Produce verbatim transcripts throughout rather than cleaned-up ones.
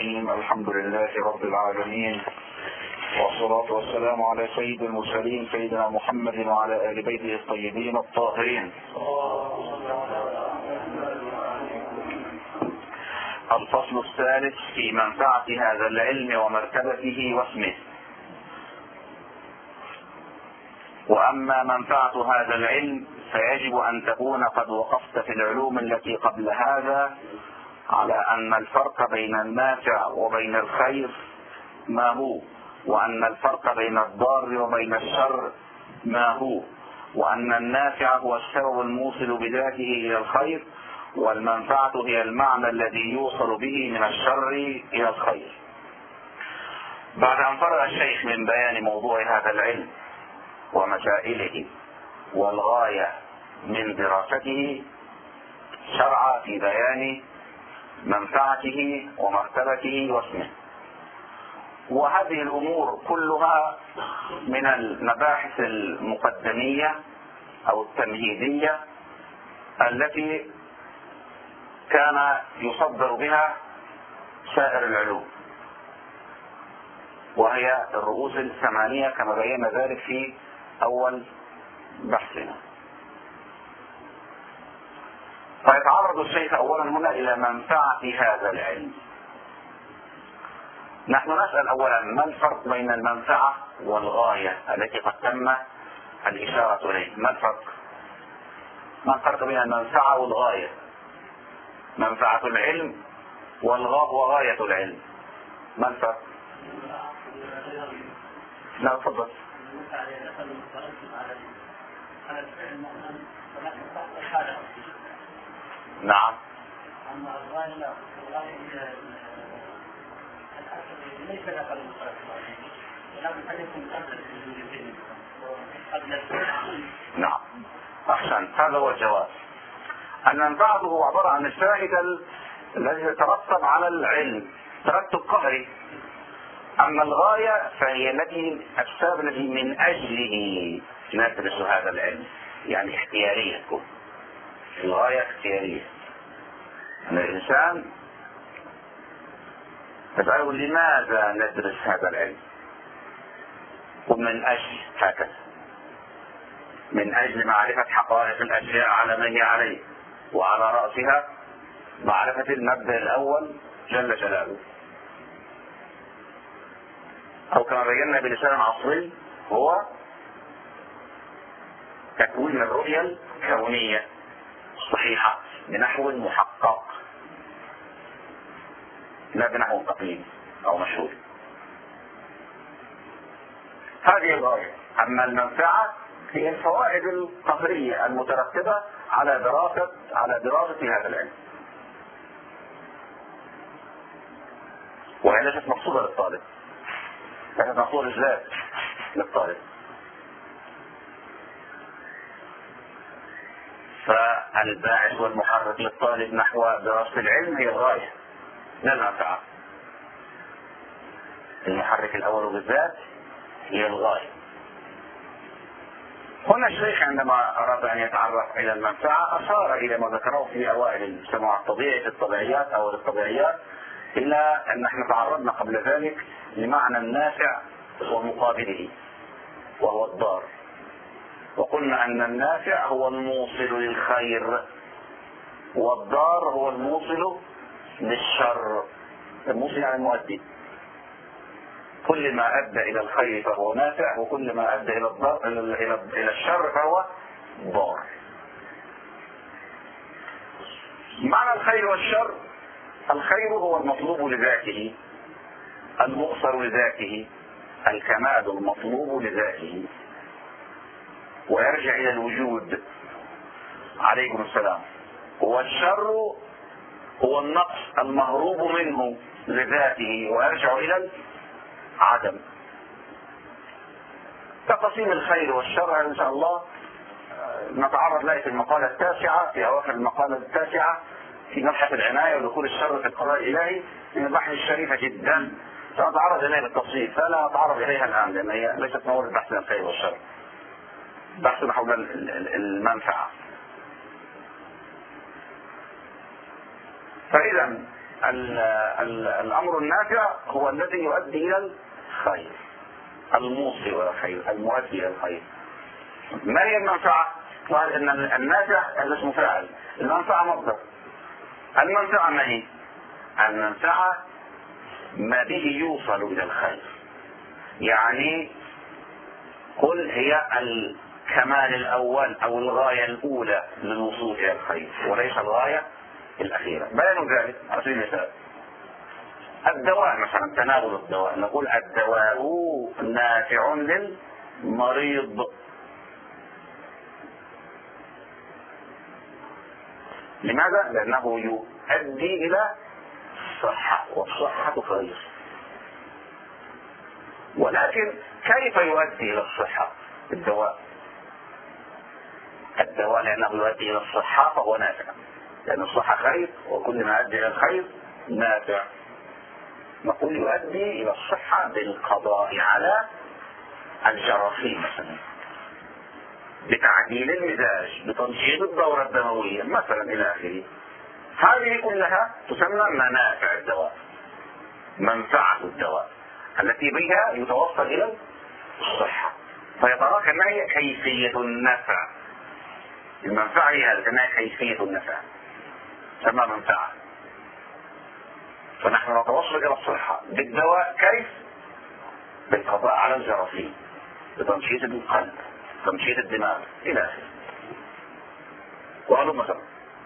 الرحيم. الحمد لله رب العالمين، والصلاة والسلام على سيد المرسلين سيدنا محمد وعلى آل بيته الطيبين الطاهرين. الفصل الثالث في منفعة هذا العلم ومرتبته واسمه. وأما منفعة هذا العلم فيجب أن تكون قد وقفت في العلوم التي قبل هذا على أن الفرق بين النافع وبين الخير ما هو، وأن الفرق بين الضار وبين الشر ما هو، وأن النافع هو السبب الموصل بذاته إلى الخير، والمنفعة هي المعنى الذي يوصل به من الشر إلى الخير. بعد أن فرغ الشيخ من بيان موضوع هذا العلم ومسائله والغاية من دراسته، شرع في بيان منفعته ومرتبته واسمه. وهذه الأمور كلها من المباحث المقدمية أو التمهيدية التي كان يصدر بها سائر العلوم، وهي الرؤوس الثمانية كما بينا ذلك في أول بحثنا. فيتعرض الشيخ أولا هنا إلى منفعة هذا العلم. نحن نسأل أولا ما الفرق بين المنفعة والغاية التي قد تم الإشارة إليه؟ ما الفرق؟ ما الفرق بين المنفعة والغاية؟ منفعة العلم وغاية العلم، ما الفرق؟ لا تفضل. نعم. نعم، أحسن، هذا هو الجواب. المنفعة هو عبارة عن الفائدة التي تترتب على العلم ترتب قهري. أما الغاية فهي التي السبب الذي من أجله ندرس هذا العلم، يعني اختيارية تكون. الغاية اختيارية، أن الإنسان تسأله لماذا ندرس هذا العلم؟ ومن أجل هكذا، من أجل معرفة حقائق الأشياء على ما هي عليه، وعلى رأسها معرفة المبدأ الأول جل جلاله، أو كما بينا بلسان عصري هو تكوين الرؤية الكونية الصحيحة بنحو محقق، لا بنحو تقليدي أو مشهور. هذه الغاية. أما المنفعة هي الفوائد القهرية المترتبة على دراسة على دراسة هذا العلم، وهي ليست مقصودة للطالب، ليست مقصودة الذات للطالب. فالباعث والمحرك للطالب نحو دراسة العلم هي الغاية لا المنفعة. المحرك الأول بالذات هي الغاية. هنا الشيخ عندما أراد أن يتعرف إلى المنفعة أشار إلى ما ذكره في أوائل السماع الطبيعي في الطبيعيات أو الطبيعيات، إلا أن احنا تعرضنا قبل ذلك لمعنى النافع ومقابله وهو الضار، وقلنا أن النافع هو الموصل للخير والضار هو الموصل للشر. الموصل يعني المؤدي، كل ما أدى إلى الخير فهو نافع، وكل ما أدى إلى الضار إلى إلى الشر فهو ضار. معنى الخير والشر: الخير هو المطلوب لذاته، المؤثر لذاته، الكمال المطلوب لذاته ويرجع إلى الوجود. عليكم السلام. والشر هو النقص المهروب منه لذاته ويرجع إلى العدم. تقسيم الخير والشر إن شاء الله نتعرض له في المقالة التاسعة، في أواخر المقالة التاسعة في مبحث العناية ودخول الشر في القضاء الإلهي، من البحث الشريفة جدا، سنتعرض إليها بالتفصيل، فلا نتعرض إليها الآن لأن هي ليست مورد بحث الخير والشر، بحثنا حول المنفعة. فإذا الأمر النافع هو الذي يؤدي إلى الخير، الموصل إلى الخير، المؤدي إلى الخير. ما هي المنفعة؟ قال إن النافع هذا اسم فاعل، المنفعة مصدر. المنفعة ما هي؟ المنفعة ما به يوصل إلى الخير، يعني قل هي الكمال الأول أو الغاية الأولى للوصول إلى الخير وليس الغاية الأخيرة. بيان ذلك على سبيل المثال الدواء مثلا، تناول الدواء، نقول الدواء نافع للمريض. لماذا؟ لأنه يؤدي إلى الصحة، والصحة خير. ولكن كيف يؤدي إلى الصحة الدواء؟ الدواء لأنه يؤدي إلى الصحة فهو نافع، لأن الصحة خير، وكل ما يؤدي إلى الخير نافع. نقول يؤدي إلى الصحة بالقضاء على الجراثيم مثلا، بتعديل المزاج، بتنشيط الدورة الدموية مثلا إلى آخره. هذه كلها تسمى منافع الدواء، منفعة الدواء التي بها يتوصل إلى الصحة. فيتراك ما هي كيفية النفع. المنفعة هي هذا، ما هي كيفية النفع، تسمى منفعة. فنحن نتوصل إلى الصحة بالدواء، كيف؟ بالقضاء على الجراثيم، بتنشيط القلب، تنشيط الدماغ إلى آخره. وقالوا مثلا،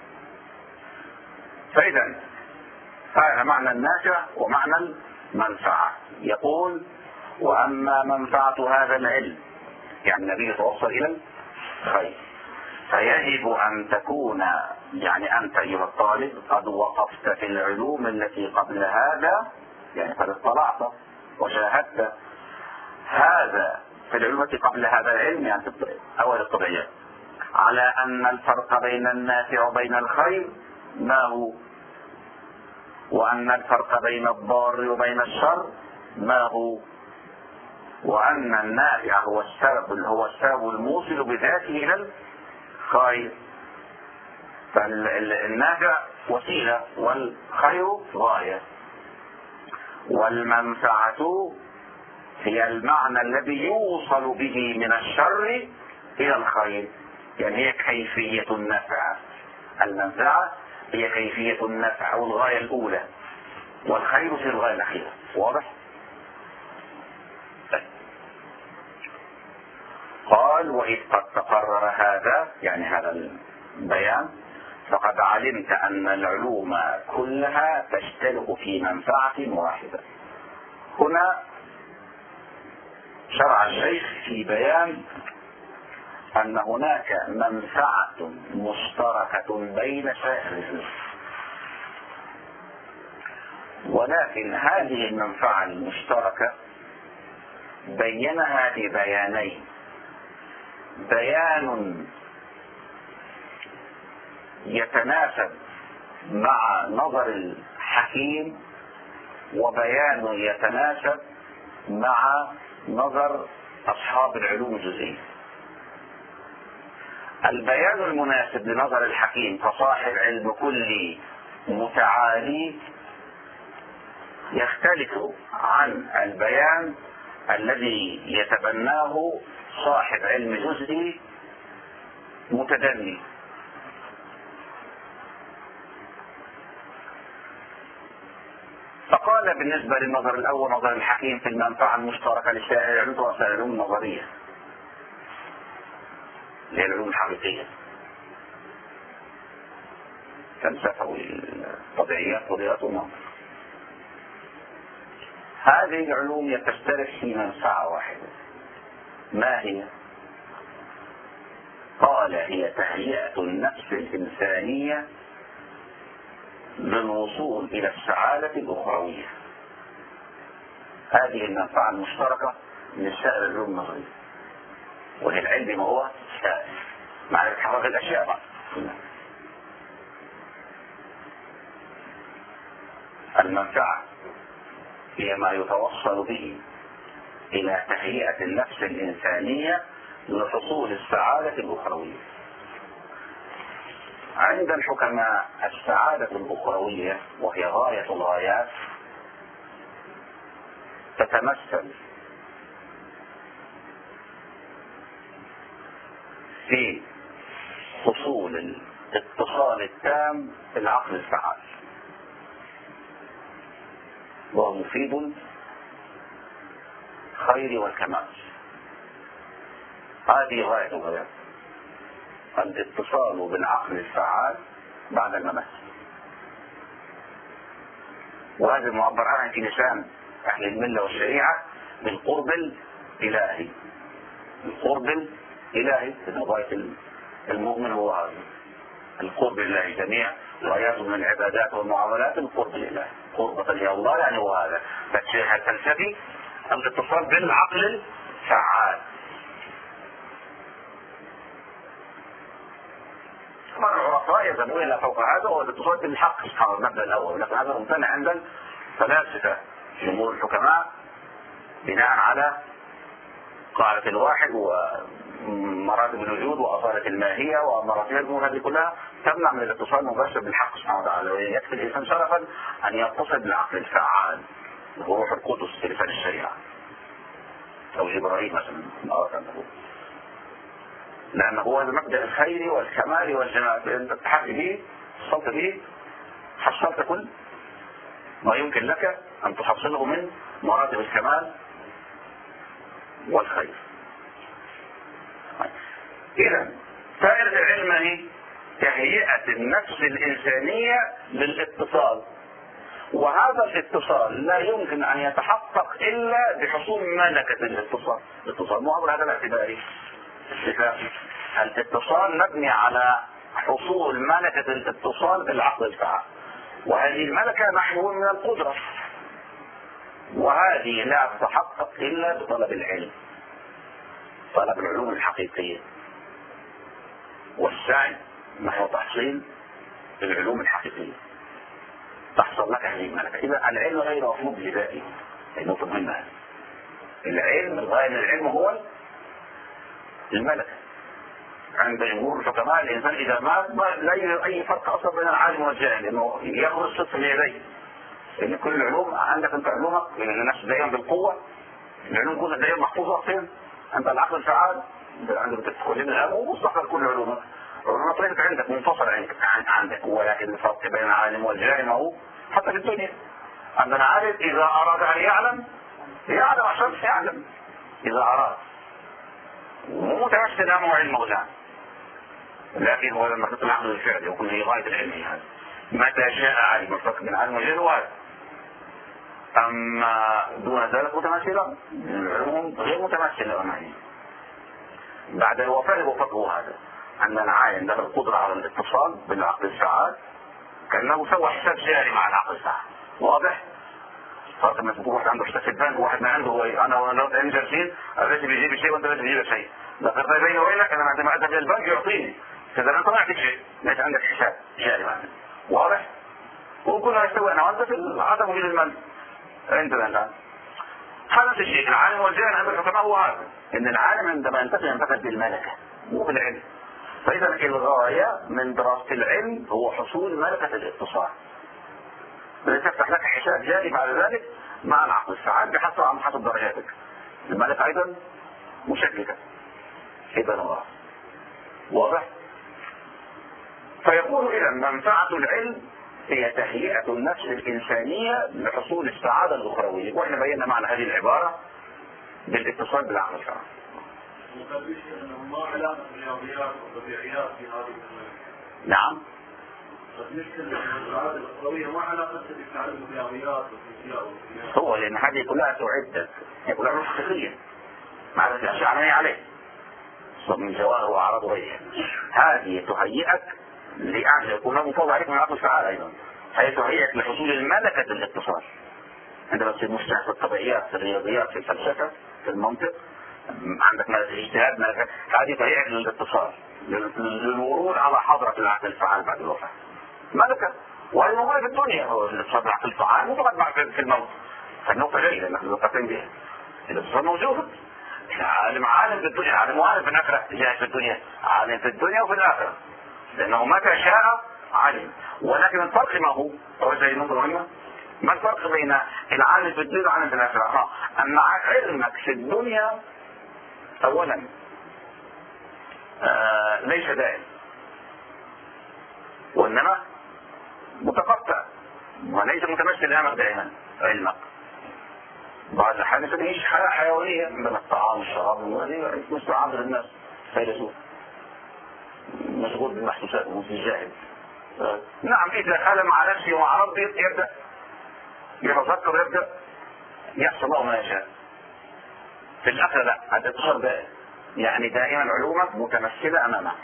فإذا هذا معنى النافع ومعنى المنفعة. يقول وأما منفعة هذا العلم، يعني النبي يتوصل إلى الخير، فيجب أن تكون، يعني أنت أيها الطالب قد وقفت في العلوم التي قبل هذا، يعني قد اطلعت وشاهدت هذا في العلوم التي قبل هذا العلم، يعني أول الطبيعيات، على أن الفرق بين النافع وبين الخير ما هو، وأن الفرق بين الضار وبين الشر ما هو، وأن النافع هو السبب هو السبب الموصل بذاته إلى الخير. فالنافع وسيلة والخير غاية، والمنفعة هي المعنى الذي يوصل به من الشر إلى الخير، يعني هي كيفية النفع. المنفعة هي كيفية النفع أو الغاية الأولى، والخير في الغاية الأخيرة. واضح؟ قال وإذ قد تقرر هذا، يعني هذا البيان، فقد علمت أن العلوم كلها تشترك في منفعة واحدة. هنا شرع الشيخ في بيان أن هناك منفعة مشتركة بين سائر العلوم، ولكن هذه المنفعة المشتركة بينها ببيانين: بيان يتناسب مع نظر الحكيم، وبيان يتناسب مع نظر أصحاب العلوم الجزئية. البيان المناسب لنظر الحكيم كصاحب علم كلي متعالي يختلف عن البيان الذي يتبناه صاحب علم جزئي متدني. فقال بالنسبة للنظر الأول، نظر الحكيم في المنفعة المشتركة لسائر العلوم وسائر العلوم النظرية، اللي هي العلوم الحقيقية، فلسفة والطبيعيات والرياضيات والمنطق. هذه العلوم تشترك في منفعة واحدة، ما هي؟ قال هي تهيئة النفس الإنسانية للوصول إلى السعادة الأخروية. هذه المنفعة المشتركة لسائر العلوم النظرية، وهي العلم ما هو سائر، معرفة حقائق الأشياء بقى. المنفعة هي ما يتوصل به إلى تهيئة النفس الإنسانية لحصول السعادة الأخروية. عند الحكماء السعادة الأخروية وهي غاية الغايات تتمثل في حصول الاتصال التام بالعقل الفعال، وهو مفيد الخير والكمال. هذه غاية الغايات، الاتصال بالعقل الفعال بعد الممات. وهذا المعبر عنه في لسان أهل الملة والشريعة بالقرب الإلهي. القرب الإلهي من غاية المؤمن هو هذا القرب الإلهي. جميع غاياته من العبادات والمعاملات القرب الإلهي، قربة إلى الله، يعني هو هذا فلسفي الاتصال بالعقل الفعال. العرفاء يذهبون الى فوق هذا، وهو الاتصال بالحق سبحانه المبدا الاول، لكن هذا ممتنع عند الفلاسفه جمهور الحكماء بناء على قاعده الواحد ومراتب الوجود واصاله الماهيه ومراتب الامور هذه كلها تمنع من الاتصال المباشر بالحق سبحانه وتعالى. يكفي الانسان شرفا ان يتصل بالعقل الفعال وهو روح القدس في لسان الشريعه او جبرائيل مثلا لأنه هو المبدأ الخيري والكمال والجمال. أنت تحقق به حصلت به حصلت كل ما يمكن لك أن تحصله من مراتب الكمال والخير. إذا فائدة العلم هي تهيئة النفس الإنسانية للاتصال، وهذا الاتصال لا يمكن أن يتحقق إلا بحصول ملكة الاتصال. الاتصال مو هذا الاعتباري اتفاقي. الاتصال مبني على حصول ملكة الاتصال بالعقل الفعال، وهذه الملكة محو من القدرة، وهذه لا تتحقق إلا بطلب العلم، طلب العلوم الحقيقية والسعي نحو تحصيل العلوم الحقيقية تحصل لك هذه الملكة. إذا العلم غير مطلوب لذاته، النقطة مهمة. العلم الغاية من العلم هو الملكة. عند جمهور الحكماء الإنسان إذا مات لا يوجد أي فرق أصلا بين العالم والجاهل، إنه يأخذ الصدق بيديه. لأن كل العلوم عندك أنت علومك من النفس دائما بالقوة، العلوم كلها دائما محفوظة فين؟ أنت العقل الفعال عندك تدخل العلم ومستقر كل علومك. علومك ليست عندك منفصلة عندك عندك ولكن الفرق بين العالم والجاهل ما هو حتى في الدنيا. عندنا عالم إذا أراد أن يعلم يعلم عشان يعلم إذا أراد، مو متمثل أمامه علم غزان، لكن هو لما تطلع العقل الفعلي وكل هي غاية العلم هذا متى شاء علم. الفرق بين العلم والجهل واحد، أما دون ذلك متمثلا العلوم غير متمثلة أمامه. بعد الوفاة وفقه هذا أن العالم له القدرة على الاتصال بالعقل الفعال كأنه سوى حساب جاري مع العقل الفعال. واضح؟ فرق لما تكون واحد عنده حساب في البنك وواحد ما عنده، هو انا وانا جالسين الراتب بيجيب شيء وانت بتجيب شيء، لا فرق بيني وبينك. انا عندما اذهب للبنك يعطيني كذا، انا طلعت شيء ليس عندك حساب جاري معنا. واضح؟ وكلنا نستوي انا وانت في عدم وجود المال عندنا الان. هذا الشيء العالم والجاهل عند الحكماء هو هذا، ان العالم عندما ينتقل ينتقل بالملكه مو بالعلم. فاذا الغايه من دراسه العلم هو حصول ملكه الاتصال، تفتح لك حساب جاري بعد ذلك مع العقل الفعال بحسب عن حسب درجاتك. الملكة أيضا مشككة إذا الله واضح. فيقول إذا منفعة العلم هي تهيئة النفس الإنسانية لحصول السعادة الأخروية، وإحنا بينا معنى هذه العبارة بالاتصال بالعقل الفعال. ما علاقة الرياضيات والطبيعيات في هذه نعم. السعادة الأخروية ما علاقة بتعلم الرياضيات والفيزياء والكيمياء. هو لأن هذه كلها تعدت، هي كلها علوم حقيقية معرفة الأشياء عملية عليه من جواهر وأعراض غيرها. هذه تهيئك لأن يكون مفضل عليك من عقل الفعال أيضا، هي تهيئك لحصول الملكة الاتصال. عندما تصير مستحق في الطبيعيات في الرياضيات في الفلسفة في المنطق عندك ملكة الاجتهاد ملكة، هذه تهيئك للاتصال للورود على حضرة العقل الفعال بعد الوفاة. ملكة وهي موجودة في الدنيا، هو الاتصال بالعقل الفعال مو فقط في الموت. فالنقطة جيدة نحن نقطين بها. الاتصال موجود، عالم عالم في الدنيا، عالم وعالم في الآخرة، جاهز في الدنيا، عالم في الدنيا وفي الآخرة. لانه متى شاء علم. ولكن الفرق ما هو؟ هو زي نقطة مهمة. ما الفرق بين العالم في الدنيا والعالم في الاخره؟ ان علمك في الدنيا اولا آه ليس دائم، وانما متقطع وليس متمثل امامك دائما. علمك بعض الاحيان تعيش حياه حيوانيه من الطعام والشراب مثل عامل الناس فيلسوف مشغول بالمحسوسات والجاهل. نعم اذا خال مع نفسه ومع ربه يبدا يتذكر، يبدا يحصل له ما يشاء. في الاخره لا، هذا اتصال دائم، يعني دائما علومك متمثله امامك.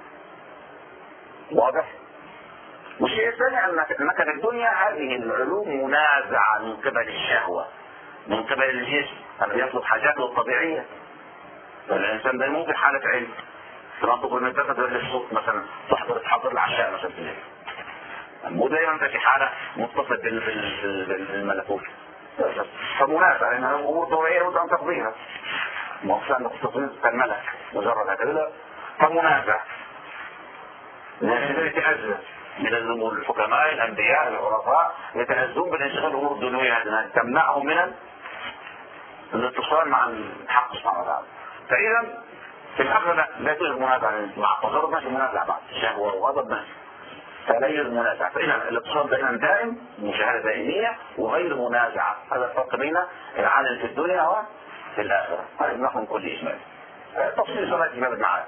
واضح؟ والشيء الثاني انك في الدنيا هذه العلوم منازعه من قبل الشهوه، من قبل الجسم، الذي يطلب حاجاته الطبيعيه. فالانسان ده ممكن حاله علم تنطق من تاخذ للصوت مثلا، تحضر تحضر العشاء مثلا في الليل، مو دائما انت في حاله متصل بالملكوت. فمنازعه لانها امور طبيعيه وانت ان تقضيها، ما هو انك تستطيع كالملك مجرد هكذا. فمنازع لكن يتأذى من الامور، الحكماء الانبياء العرفاء يتأذون بالانشغال بالامور الدنيويه هذه تمنعهم من الاتصال مع الحق سبحانه وتعالى. فاذا في الاخره لا, لا توجد منازعه مع التصرف، ماشي منازعه بعد شهوه وغضب ماشي، فلا يوجد منازعه. فاذا الاتصال دائما دائم، مشاهده دائميه وغير منازعه. هذا الفرق بين العالم في الدنيا وفي الاخره. هذا نحن كل اجمال تفصيل صلاه امام المعاد.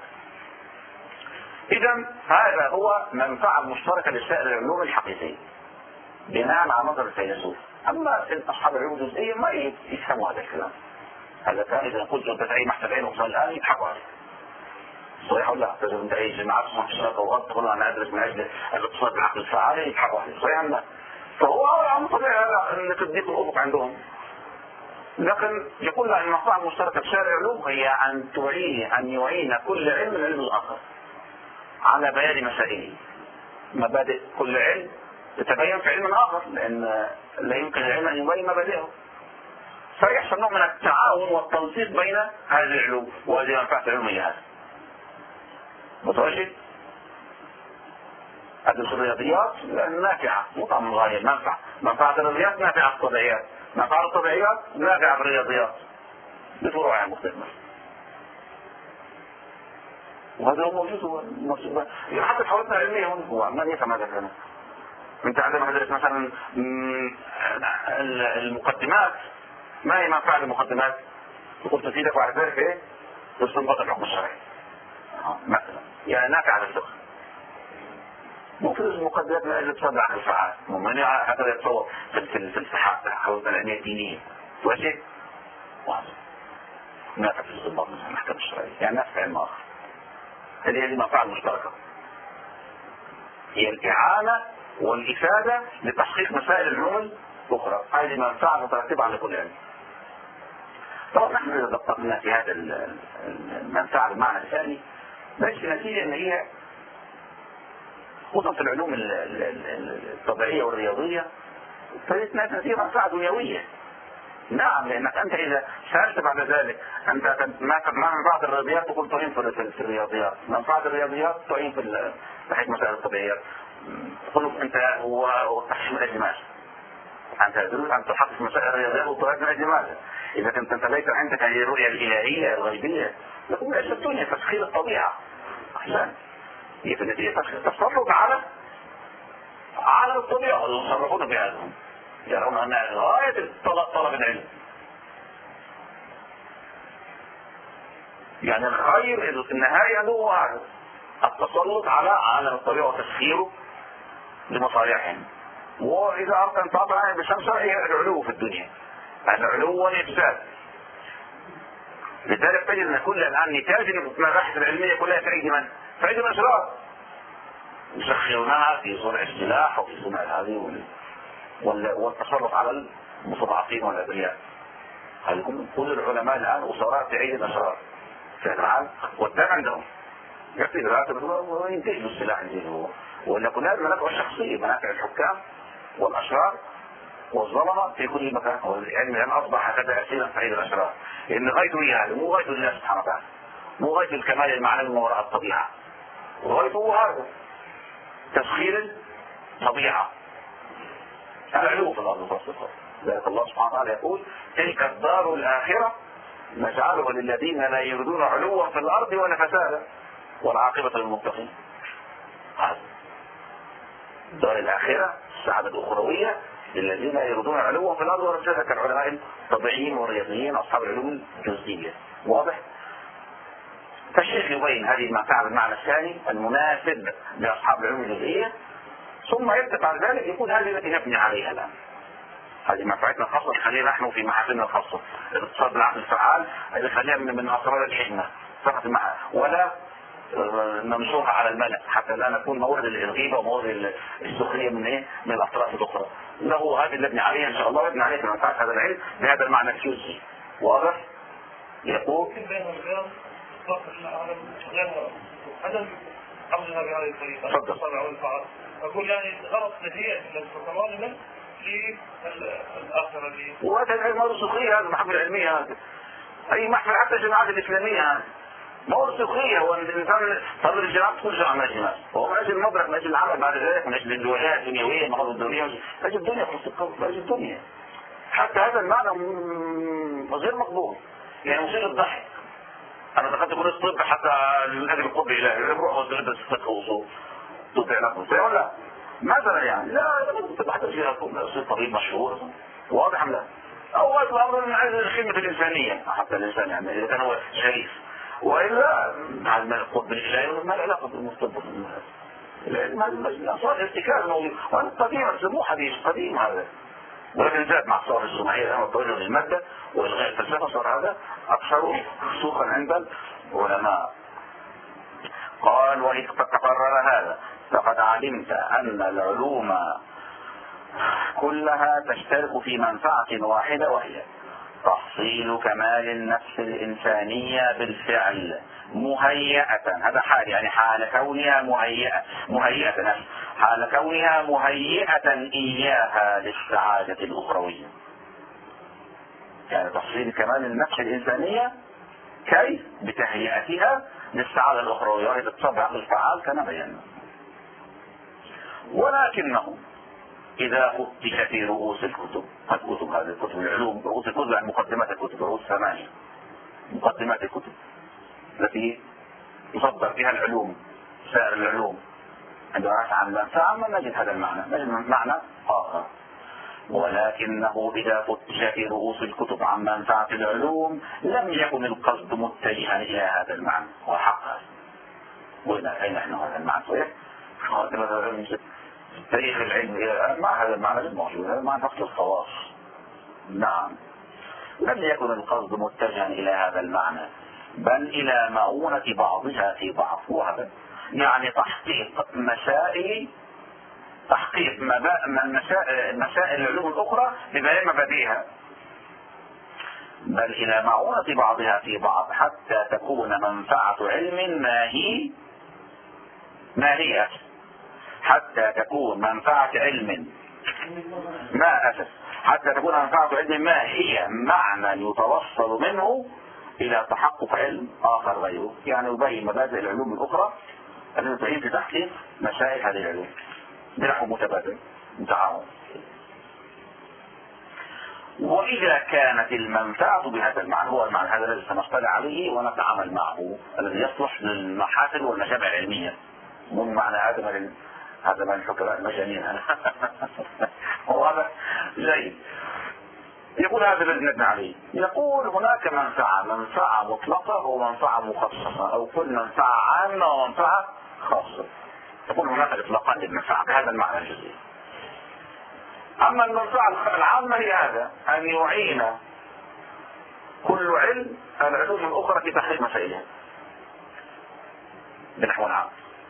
اذا هذا هو منفعه المشتركه لسائر العلوم الحقيقيه بناء على نظر الفيلسوف. اما اصحاب العلوم الجزئيه ما يفهموا هذا الكلام. هذا كان اذا قلت انت تعي محتاج عين وصل الان يضحكوا عليك. صحيح ولا لا؟ تجد انت اي جماعات اسمها اشتراك او غلط تقول انا ادرس من اجل الاتصال بالعقل الفعالي يضحكوا عليك. صحيح ولا لا؟ فهو امر طبيعي ان تضيق الافق عندهم. لكن يقول ان المنفعه المشتركه بسائر العلوم هي ان تعين ان يعين كل علم العلم الاخر على بيان مسائله. مبادئ كل علم تتبين في علم اخر، لان لا يمكن العلم ان يبين مبادئه. فيحصل نوع من التعاون والتنسيق بين هذه العلوم، وهذه منفعه العلوميه. هذا متوجه. هذه الرياضيات نافعه، مو طعم الغايه، منفعه. منفعه الرياضيات نافعه الطبيعيات، منفعه الطبيعيات نافعه الرياضيات بفروعها المختلفه. وهذا هو موجود حتى حوالتنا العلميه هون. هو من يفهم هذا الكلام؟ انت عندما تدرس مثلا المقدمات، ما هي منفعه المقدمات؟ تقول تفيدك بعد ذلك ايه؟ تستنبط الحكم الشرعي مثلا، يعني نافعه للفقه. مو في المقدمات من اجل تصدع عن الفعال، من هكذا يتصور في الفلسفه حوالتنا العلميه الدينيه وشيء واضح نافع في الاستنباط من الاحكام الشرعيه، يعني نافع علم اخر. هذه هذه المنفعه المشتركه، هي الاعانه والافاده لتحقيق مسائل العلوم الاخرى. هذه منفعه مترتبه على كل علم. طبعا نحن اذا دققنا في هذا المنفعه بالمعنى الثاني بس نتيجه ان هي خصوصا في العلوم الطبيعيه والرياضيه فلسنا نتيجه منفعه دنيويه. نعم، لانك انت اذا سالت بعد ذلك انت ما منفعه الرياضيات تقول تعين في الرياضيات، منفعه الرياضيات تعين في تحقيق مسائل الطبيعيات. تقول انت هو تحقيق من اجل ماذا؟ انت تريد ان تحقق مسائل الرياضيات وتحقيق من اجل ماذا؟ اذا كنت انت ليس عندك هذه الرؤيه الالهيه الغيبيه لكن ليس الدنيا تسخير الطبيعه احسن. هي في النتيجه تصرف على على الطبيعه ويصرفون بهذا، يرون ان غايه طلب العلم يعني الخير النهايه هو هذا التسلط على عالم الطبيعه وتسخيره لمصالحهم. واذا اردت ان تعطي عين بالشمس هي العلو في الدنيا، العلو والافساد. لذلك تجد ان كل الان نتاج المباحث العلميه كلها في ايدي من؟ في ايدي الاشرار يسخرونها في صنع السلاح وفي صنع هذه والتصرف على المستضعفين والابرياء. هذه كل العلماء الان اسراء في ايدي الاشرار في العالم والدم عندهم يكفي الراتب وينتج السلاح هو. ولا كلها المنافع الشخصيه، منافع الحكام والاشرار والظلمه في كل مكان. والعلم الان اصبح هكذا اسيرا في ايدي الاشرار، لان غايته هي هذا، مو غايته الله سبحانه وتعالى، مو غايته الكمال المعنوي من وراء الطبيعه، وغايته هو هذا تسخير الطبيعة، العلو في الأرض والسفر. ذلك الله سبحانه وتعالى يقول تلك الدار الآخرة نجعله للذين لا يريدون علوا في الأرض ولا فسادا والعاقبة للمتقين. الدار الآخرة السعادة الأخروية للذين يريدون علوا في الأرض ولا فسادا كالعلماء الطبيعيين والرياضيين أصحاب العلوم الجزئية. واضح؟ فالشيخ يبين هذه المنفعة بالمعنى الثاني المناسب لأصحاب العلوم الجزئية، ثم يبدأ بعد ذلك يقول هذه التي نبني عليها الآن. هذه منفعتنا الخاصة خلينا نحن في محاسننا الخاصة. الاقتصاد بالعقل الفعال اللي خليها من من أسرار الحكمة فقط معها، ولا ننشرها على الملأ حتى لا نكون مورد الغيبة ومورد السخرية من ايه؟ من الأطراف الأخرى. له هذه اللي نبني عليها إن شاء الله، نبني عليها منفعة هذا العلم بهذا المعنى الجزئي. واضح؟ يقول عدم أمرنا بهذه الطريقة. تفضل. أقول يعني غلط نتيجة للتطالب للآخرة اللي. وهذا العلم الرسوخية، هذا المحافل العلمية هذا. أي محفل حتى الجماعات الإسلامية هذا. ما هو رسوخية، هو الإنسان طلب الجماعات كل شيء عن الجماعات. وهو من أجل المبرك، من أجل العمل بعد ذلك، من أجل الولايات الدنيوية، المغرب الدنيا، من أجل الدنيا خلص القول، من أجل الدنيا. حتى هذا المعنى غير مقبول. يعني مصير الضحك. أنا دخلت كل الطب حتى من أجل القرب إلهي، الروح والزلد الصدق وصول. تطبع لكم سيئة ولا؟ مثلا يعني لا تبقى حتى فيها أصير طبيب مشهور. واضح أم لا؟ أو أصلا من عايز الخدمة الإنسانية حتى الإنسان يعني إذا كان هو شريف. وإلا مع القرب الإلهي ما له علاقة بالمستقبل. الأصوات ارتكاز موجود، وأنا قديما سموه حديث قديم هذا. ولكن زاد مع الثورة الصناعية الآن والتوجه للمادة والغاء الفلسفة صار هذا أكثر رسوخا عند العلماء. قال وإذ تقرر هذا فقد علمت أن العلوم كلها تشترك في منفعة واحدة وهي تحصيل كمال النفس الإنسانية بالفعل مهيئة. هذا حال يعني حال كونها مهيئة مهيئة نفس حال كونها مهيئة إياها للسعادة الأخروية. يعني تحصيل كمال النفس الإنسانية كيف؟ بتهيئتها للسعادة الأخروية وهي تتصبح بالفعال كما بينا. ولكنه إذا فتش في رؤوس الكتب، الكتب هذه الكتب العلوم، رؤوس الكتب عن مقدمات الكتب، رؤوس ثمانية مقدمات الكتب التي يصدر فيها العلوم سائر العلوم. عندما نسعى عن المنفعة ما نجد هذا المعنى، نجد معنى آخر. ولكنه إذا فتش في رؤوس الكتب عن منفعة العلوم لم يكن القصد متجها إلى هذا المعنى. وحق هذا قلنا أين نحن هذا المعنى صحيح؟ تاريخ العلم ما هذا المعنى الموجود، هذا المعنى فقط الخواص. نعم لم يكن القصد متجها إلى هذا المعنى بل إلى مؤونة بعضها في بعض. وهذا يعني تحقيق مسائل تحقيق مسائل العلوم الأخرى ببيان مبادئها، بل إلى مؤونة بعضها في بعض حتى تكون منفعة علم ما هي ما هي حتى تكون منفعة علم ما أسف حتى تكون منفعة علم ما هي معنى يتوصل منه إلى تحقق علم آخر غيره. يعني يبين مبادئ العلوم الأخرى التي تعين في تحقيق مسائل هذه العلوم بنحو متبادل متعاون. وإذا كانت المنفعة بهذا المعنى، هو المعنى هذا الذي سنطلع عليه ونتعامل معه الذي يصلح للمحافل والمشابع العلمية، من معنى هذا من هذا من الحكماء المجانين. وهذا جيد. يقول هذا الذي نبني عليه، يقول هناك منفعة منفعة مطلقة ومنفعة مخصصة، أو كل منفعة عامة ومنفعة خاصة. يقول هناك إطلاقان للمنفعة بهذا المعنى الجزئي. أما المنفعة العامة هي هذا أن يعين كل علم العلوم الأخرى في تحقيق مسائلها بنحو عام.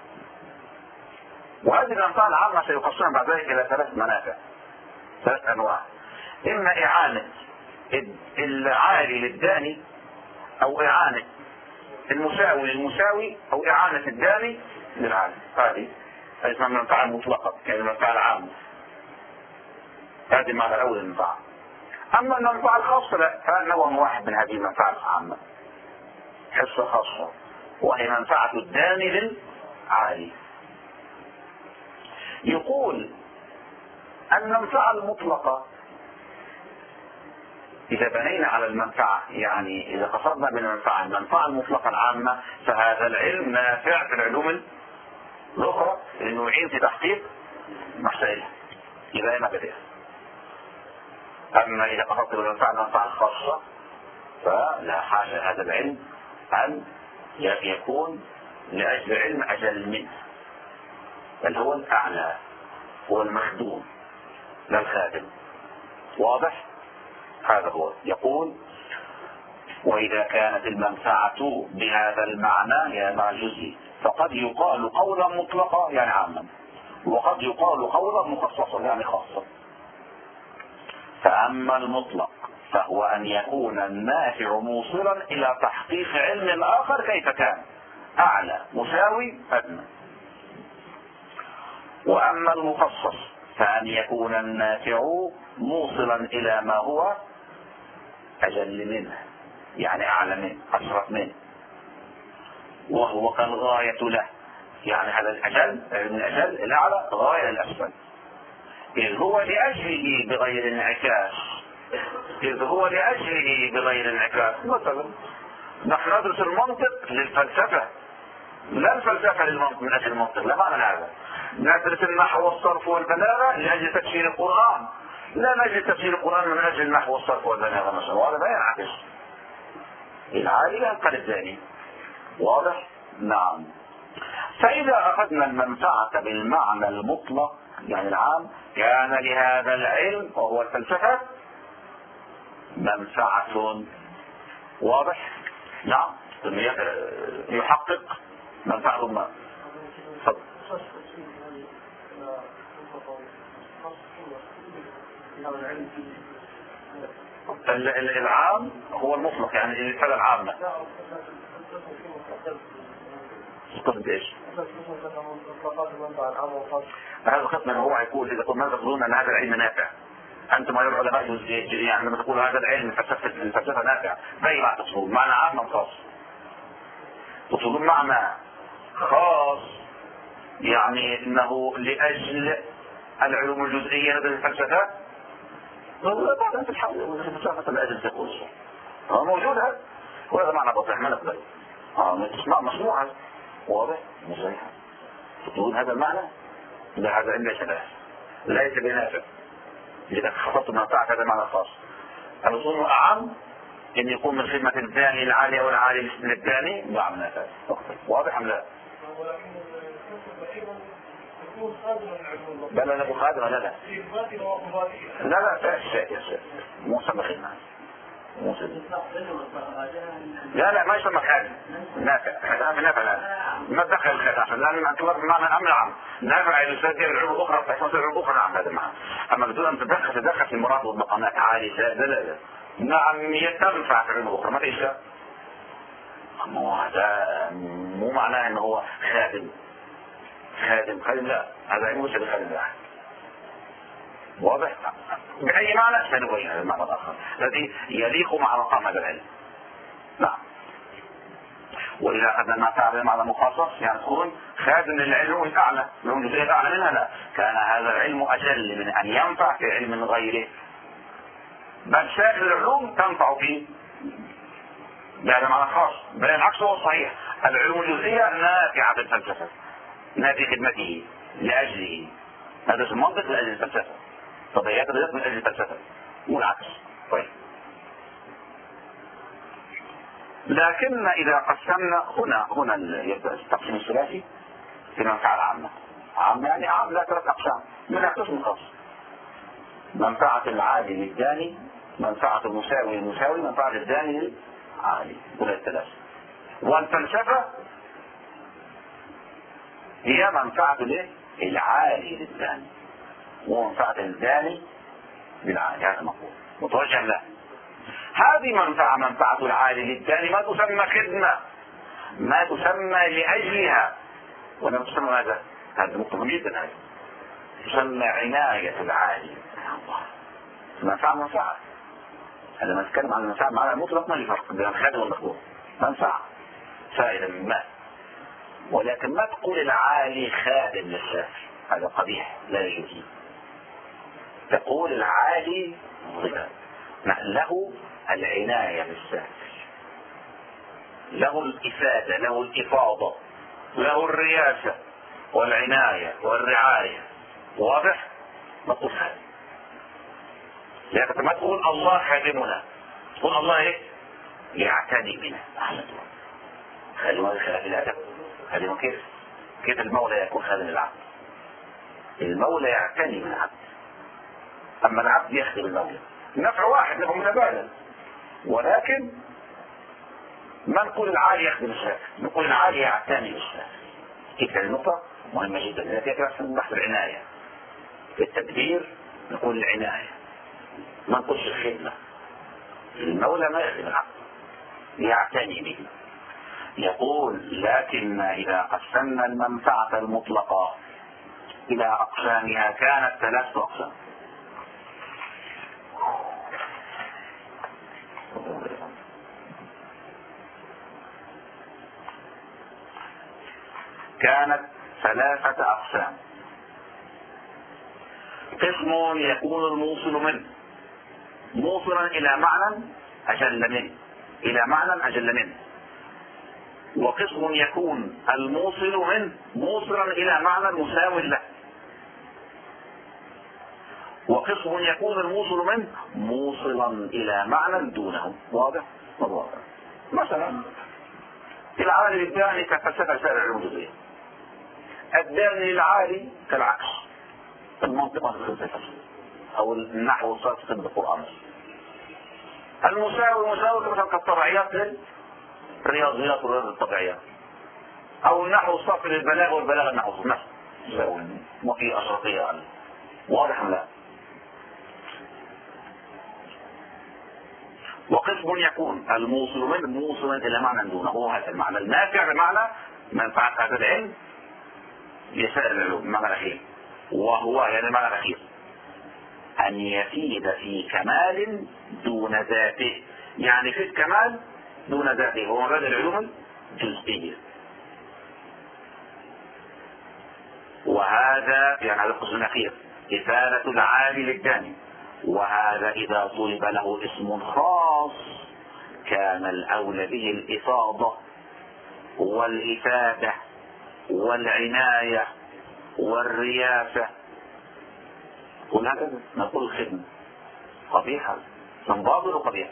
وهذه المنفعة العامة سيقسمها بعد ذلك إلى ثلاث منافع، ثلاث أنواع: إما إعانة العالي للداني، أو إعانة المساوي للمساوي، أو إعانة الداني للعالي. هذه اسمها المنفعة المطلقة، يعني المنفعة العامة. هذه المعنى الأول للمنفعة. أما المنفعة الخاصة لا، فهذا نوع واحد من هذه المنفعة العامة، حصة خاصة، وهي منفعة الداني للعالي. يقول المنفعة المطلقة إذا بنينا على المنفعة، يعني إذا قصدنا بالمنفعة المنفعة المطلقة العامة، فهذا العلم نافع في العلوم الأخرى لأنه يعين في تحقيق مسائلها إذا ما بدأ. أما إذا قصدت بالمنفعة المنفعة الخاصة فلا حاجة هذا العلم أن يكون لأجل علم أجل منه، بل هو الأعلى، هو المخدوم لا الخادم. واضح؟ هذا هو. يقول وإذا كانت المنفعة بهذا المعنى يا مع جزئي فقد يقال قولا مطلقا يعني عاما، وقد يقال قولا مخصصا يعني خاصا. فأما المطلق فهو أن يكون النافع موصلا إلى تحقيق علم آخر كيف كان، أعلى مساوي أدنى. وأما المخصص فأن يكون النافع موصلا إلى ما هو أجل منه يعني أعلى منه أشرف منه، وهو كالغاية له، يعني هذا الأجل من الأجل الأعلى غاية الأسفل، إذ هو لأجله بغير انعكاس إذ هو لأجله بغير انعكاس. مثلا نحن ندرس المنطق للفلسفة، لا الفلسفة للمنطق من أجل المنطق، لا معنى هذا. ندرس النحو والصرف والبلاغة لأجل تفسير القرآن، لا نجد تفسير القرآن من أجل النحو والصرف والبلاغة مثلا، وهذا لا ينعكس. العالي ينقل الثاني. واضح؟ نعم. فإذا أخذنا المنفعة بالمعنى المطلق يعني العام كان لهذا العلم وهو الفلسفة منفعة. واضح؟ نعم. يحقق منفعة ما. تفضل. العام هو المطلق يعني الفعل العامة. قصد ايش؟ هذا القسم هو يقول اذا كنتم تقولون ان هذا العلم نافع، انتم ايها العلماء يعني لما تقولوا هذا العلم الفلسفه نافع، باي معنى تقصدون؟ معنى عام ام خاص؟ تقصدون معنى خاص يعني انه لاجل العلوم الجزئيه مثل الفلسفه؟ بعد انت تحاول الفلسفه لاجل تقول هو موجود هذا، وهذا معنى بطيح ما نقبل. اه تسمع مصنوعا. واضح؟ مصنوعا. تقولون هذا المعنى؟ لا، هذا علم ليس له، ليس بنافع. إذا خصصت منفعة هذا المعنى الخاص. الأصول أعم أن يكون من خدمة الداني العالية والعالي للداني نعم نافع. واضح أم لا؟ لا لا لا خادمة لا لا لا لا فاشل يا شيخ مو سمى خدمة لا لا ما يسمى خادم نافع. هذا نافع لا ما دخل الخدمة لأن أنتظر بمعنى الأمر عام نافع يسجل العلوم الأخرى تحصل العلوم الأخرى نعم هذا معنى. أما بدون أن تدخل تدخل في المراد والمقامات عالية لا لا لا نعم يتنفع في العلوم الأخرى ما ليش. هذا مو معناه أنه هو خادم خادم خادم لا هذا يموت بخادم واحد. واضح؟ بأي معنى سنبين هذا المعنى الآخر الذي يليق مع مقام هذا العلم. نعم. وإذا أخذنا المنفعة بمعنى مخصص يعني تكون خادم للعلوم الأعلى من جزئية الأعلى منها لا كان هذا العلم أجل من أن ينفع في علم غيره، بل سائر العلوم تنفع فيه بهذا معنى خاص. بل العكس هو الصحيح، العلوم الجزئية نافعة في الفلسفة نافع خدمته لأجله. هذا المنطق لأجل الفلسفة، طبيعيات الرياض من أجل الفلسفة والعكس. طيب لكن إذا قسمنا هنا هنا يبدأ التقسيم الثلاثي في المنفعة العامة. عامة يعني عام لا ثلاث أقسام منها قسم خاص، منفعة العالي للداني، منفعة المساوي للمساوي، منفعة الداني للعالي، ولا الثلاث. والفلسفة هي منفعة العالي للداني ومنفعة الداني للعالي. هذا مقبول متوجه له. هذه منفعة منفعة العالي للداني ما تسمى خدمة، ما تسمى لأجلها، ولا تسمى هذا هذا مهم جدا. هذا تسمى عناية العالي. منفعة منفعة. هذا ما نتكلم عن المنفعة معنى المطلق ما يفرق بين الخادم والمخدوم. منفعة فائدة من ما، ولكن ما تقول العالي خادم للسافل هذا قبيح لا يجوز. تقول العالي ضد له العناية بالسافل، له الإفادة، له الإفاضة، له الرياسة والعناية والرعاية. واضح؟ نقول هذا. لكن ما تقول الله خادمنا، تقول الله ايه؟ يعتني بنا. خادم خلاف الأدب. خادم كيف؟ كيف المولى يكون خادم العبد؟ المولى يعتني بالعبد، أما العبد يخدم المولى. النفع واحد له متبادل، ولكن ما نقول العالي يخدم السافل، نقول العالي يعتني بالسافل. كيف النقطة مهمة جدا، التي تحسن بحث العناية. في التدبير نقول العناية، ما نقولش الخدمة. المولى ما يخدم العبد، يعتني به. يقول لكن إذا قسمنا المنفعة المطلقة إلى أقسامها كانت ثلاثة أقسام. كانت ثلاثة أقسام. قسم يكون الموصل منه موصلا إلى معنى أجل منه، إلى معنى أجل منه. وقسم يكون الموصل منه موصلا إلى معنى مساو له. وقسم يكون الموصل منه موصلا إلى معنى دونه. واضح؟ واضح. مثلا العالي الثاني كفلسفة سائر العلوم الجزئية، الداني العالي كالعكس، المنطق والفلسفة أو النحو والصرف في القرآن. المساوي المساوي مثلا كالطبيعيات للرياضيات والرياضة الطبيعيات، أو النحو والصرف للبلاغة والبلاغة النحو نفس مساوي وفي أشرطية عنه. واضح أم لا؟ وقسم يكون الموصل منه موصلا إلى معنى دونه، هو هذا المعنى النافع بمعنى منفعة هذا العلم لسائر العلوم. المعنى الأخير وهو يعني المعنى الأخير أن يفيد في كمال دون ذاته، يعني في الكمال دون ذاته، هو مبادئ العلوم الجزئية. وهذا يعني هذا القسم الأخير إفادة العالي للثاني. وهذا إذا طلب له اسم خاص كان الأولى به الإفاضة والإفادة والعناية والرياسة. كل هذا نقول خدمة قبيحة من باطل قبيح،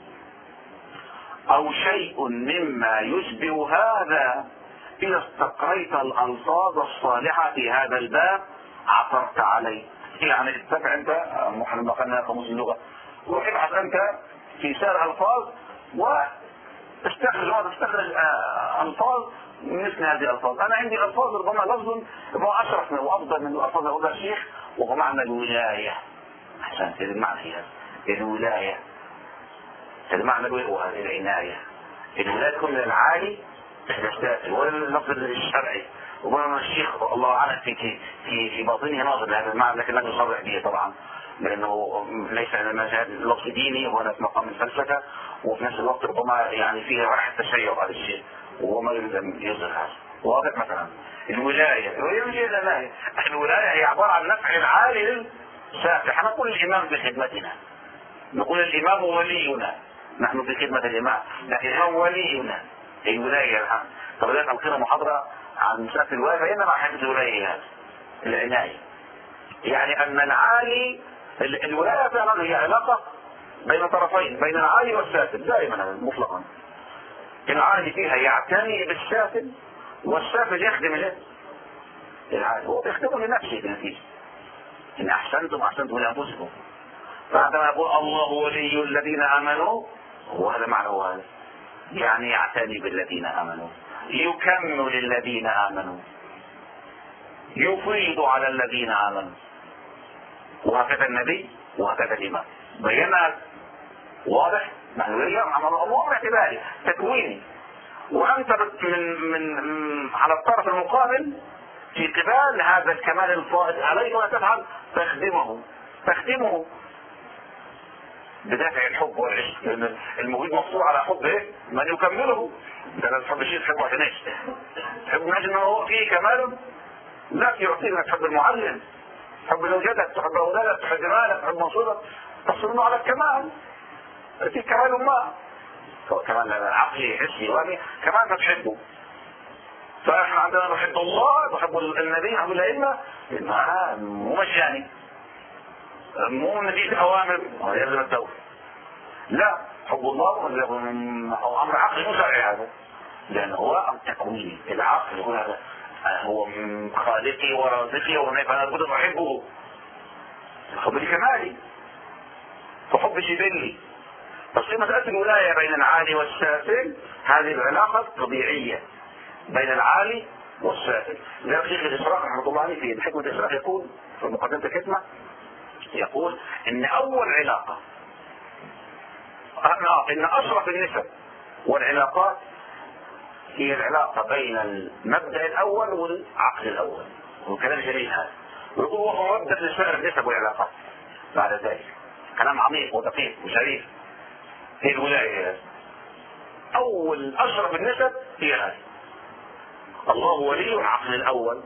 أو شيء مما يشبه هذا. إذا استقريت الألفاظ الصالحة في هذا الباب عثرت عليه. يعني اتبع أنت محمد قلنا قاموس اللغة، روح ابحث أنت في سائر الألفاظ واستخرج استخرج ألفاظ مثل هذه الألفاظ. أنا عندي ألفاظ ربما لفظ ربما أشرف منه وأفضل من الألفاظ اللي قالها الشيخ، وهو معنى الولاية. أحسن هذا المعنى، هي الولاية، هذا معنى العناية. الولاية تكون العالي السافل واللفظ الشرعي. وقلنا الشيخ الله اعلم في في في باطنه ناظر لهذا المعنى، لكن لم يصرح به طبعا، لانه ليس مجال لفظ ديني ولا في مقام الفلسفه، وفي نفس الوقت ربما يعني فيه راحه تشيع هذا الشيء وهو ما يريد ان يظهر هذا. واضح؟ مثلا الولايه الولايه الولايه هي عباره عن نفع العالي للسافل. احنا نقول الامام بخدمتنا، نقول الامام ولينا، نحن في خدمه الامام، لكن الامام ولينا. الولايه الحمد. طب بدأت ألقينا محاضرة عن مسألة الولاية، فإنما حدث الولاية هذا العناية، يعني أن العالي الولاية فعلا هي علاقة بين طرفين، بين العالي والسافل دائما مطلقا. العالي فيها يعتني بالسافل والسافل يخدم العالي، هو يخدم لنفسه بنتيجة. إن أحسنتم أحسنتم لأنفسكم. فعندما يقول الله ولي الذين آمنوا، وهذا معنى هو هذا، يعني يعتني بالذين آمنوا، يكمل الذين آمنوا، يفيض على الذين آمنوا. وهكذا النبي وهكذا الإمام بينا. واضح؟ نحن اليوم عمل الله باعتباره تكويني، وأنت من من على الطرف المقابل في قبال هذا الكمال الفائض عليك ولا تفعل تخدمه تخدمه بدافع الحب والعشق، لأن الموجود مقصور على حب ايه؟ من يكمله. انت لازم تحب شيء تحبه عشان ايش؟ تحبه من اجل انه هو فيه كمال لا يعطيك انك تحب المعلم، تحب زوجتك، تحب اولادك، تحب مالك، تحب منصبك، تصرف على الكمال. في كمال ما كمان عقلي حسي وهمي كمان بتحبه. فاحنا عندنا نحب الله، نحب النبي، نحب الائمه، مو مجاني، مو نتيجه اوامر يلزم الدوله. لا، حب الله هو امر عقلي مو شرعي هذا، لانه هو التكوين العقل هو هذا، هو خالقي ورازقي فانا لابد ان احبه. الحب لكمالي وحب جبلي. بس في مسألة الولاية بين العالي والسافل هذه العلاقة الطبيعية بين العالي والسافل. لذلك شيخ الإسراء رحمه الله عليه في حكمة الإسراء يقول في مقدمة الحكمة، يقول إن أول علاقة إن أشرف النسب والعلاقات هي العلاقة بين المبدأ الأول والعقل الأول، وكلام جميل هذا. ويقول وهو مبدأ لسائر النسب والعلاقات بعد ذلك. كلام عميق ودقيق وشريف. هي الولاية أول أشرف النسب هي هذه. الله ولي العقل الأول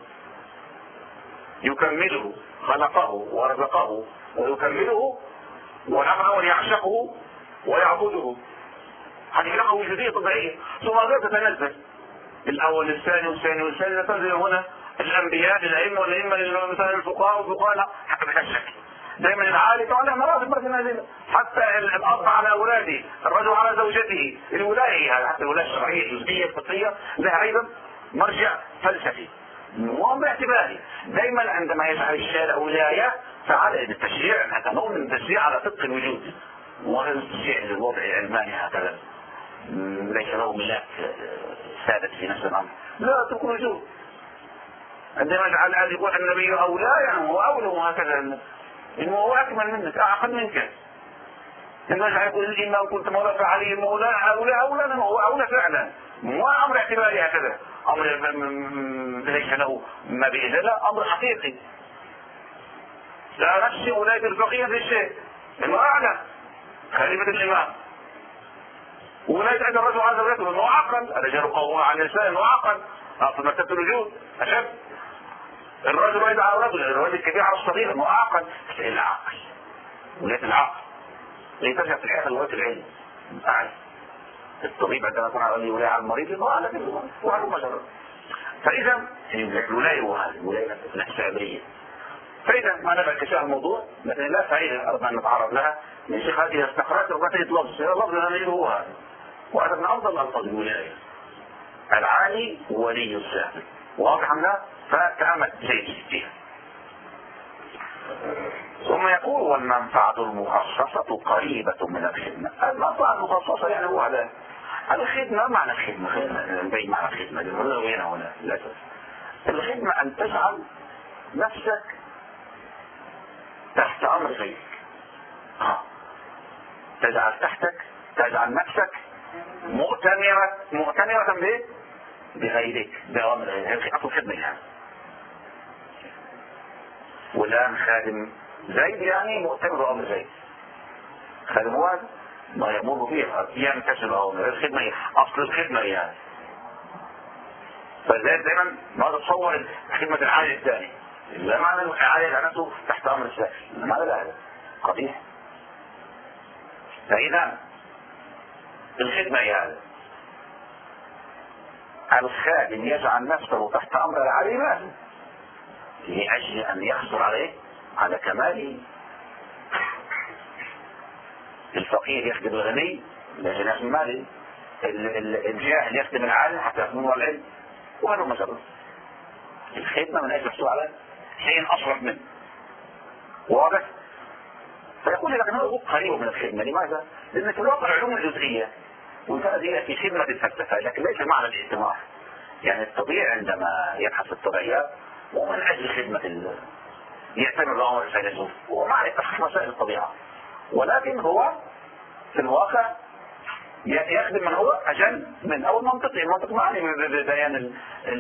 يكمله، خلقه ورزقه ويكمله، والعقل الأول يعشقه ويعبده. هذه علاقة وجودية طبيعية. ثم غير تتنزل الأول الثاني والثاني والثاني، تنزل هنا الأنبياء الأئمة والأئمة مثلا الفقهاء والفقهاء. لا حتى بهالشكل دائما العالي طبعا مراتب متنازله، حتى الاب على اولاده، الرجل على زوجته. الولايه هذا حتى الولايه الشرعيه الجزئيه الفطريه لها ايضا مرجع فلسفي مو باعتباري. دائما عندما يجعل الشارع ولايه فعلى التشريع، حتى نؤمن بالتشريع على صدق الوجود، وهذا التشريع للوضع العلماني هكذا ليس له ملاك ثابت في نفس الامر، لا تكون وجود. عندما يجعل هذا يقول النبي اولى، يعني هو اولى وهكذا، إنه هو أكمل منك، أعقل منك. إنه يقول الإمام كنت مولى فعلي مولى أولى أولى، هو أولى فعلا، مو أمر اعتباري هكذا، أمر ليس له ما بإذن، لا أمر حقيقي. لا نفسي ولاية الفقيه في الشيء، إنه أعلى خليفة الإمام. ولاية عند الرجل على زوجته إنه أعقل، الرجال قوامون على النساء إنه أعقل، في مرتبة الوجود أشد. الرجل بعيد على الرجل، الرجل الكبير على الصغير، انه اعقل. العقل ولاية العقل ترجع في الحياه لغايه العلم. اعلم الطبيب عندما يكون على ولايه على المريض انه اعلى منه وهذا مجرد. فاذا الولايه وهذه الولايه الحسابيه. فاذا ما نبع كشاف الموضوع، لكن لا فائده اردنا ان نتعرض لها. من شيخ هذه استقرات ربطيه لفظ، اللفظ هذا هو هذا، وهذا من افضل الفاظ الولايه. العالي ولي السافل، واضح ام لا؟ فتأمل جيد فيها. ثم يقول والمنفعة المخصصة قريبة من الخدمة. المنفعة المخصصة يعني هو هذا الخدمة. معنى الخدمة نبين معنى الخدمة هنا وين هنا للأسف. الخدمة أن تجعل نفسك تحت أمر غيرك. تجعل تحتك تجعل نفسك مؤتمرة مؤتمرة به بغيرك بأمر غيرك. أصل خدمة يعني. والآن خادم زيد يعني مؤتمر أمر زيد. خادم واحد ما يمر فيه ينتشر أمر الخدمة، أصل الخدمة يعني. فزيد دائما ما تتصور خدمة العالي الثاني، لا معنى العالي على نفسه تحت أمر الثاني، معنى لا هذا قبيح. فإذا الخدمة هي هذا. الخادم يجعل نفسه تحت أمر العالي ماله لأجل أن يحصل عليه على كماله. الفقير يخدم الغني لأجل يخدم ماله، الجاهل يخدم العالم حتى يخدم العلم، وهذا مثلا الخدمة من أجل الحصول على شيء أصرف منه. واضح؟ فيقول لك أنه قريب من الخدمة. لماذا؟ لأن في الواقع علوم الجزئية وهذه في خدمة الفلسفة، لكن ليس معنى الاجتماع. يعني الطبيعي عندما يبحث الطبيعيات ومن أجل خدمة ال... يعتبر الأمر الفيلسوف ومعنى تحقيق مسائل الطبيعة، ولكن هو في الواقع يخدم من هو أجل من أو المنطقي. المنطق معني ببيان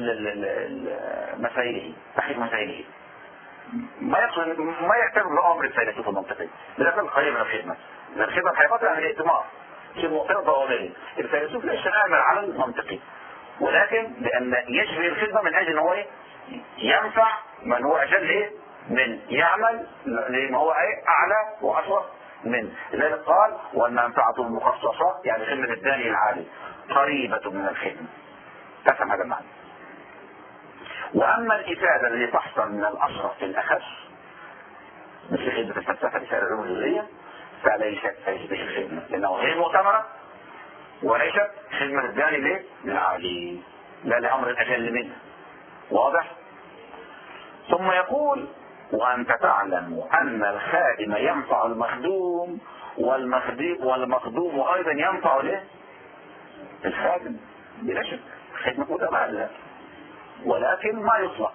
مسائله، تحقيق مسائله. ما يقصد ما يعتبر الأمر الفيلسوف المنطقي، لكن قريب من الخدمة. الخدمة حقيقة عن الائتمار شيء مؤتمر ضوابط. الفيلسوف ليس آمر على المنطقي، ولكن لأن يجري الخدمة من أجل أنه ينفع من هو أجل إيه؟ من يعمل لما هو إيه؟ أعلى وأشرف من. لذلك قال والمنفعة المخصصة يعني خدمة الداني العالي قريبة من الخدمة. تفهم هذا المعنى. وأما الإفادة التي تحصل من الأشرف في الأخص مثل خدمة الفلسفة لسائر العلوم الجزئية فليست تشبه الخدمة لأنه غير مؤتمرة وليست خدمة الداني ليه؟ للعالي لا لأمر أجل منه. واضح؟ ثم يقول وأنت تعلم أن الخادم ينفع المخدوم والمخدوم والمخدوم أيضا ينفع له الخادم بلا شك خدمة متبادلة ولكن ما يطلق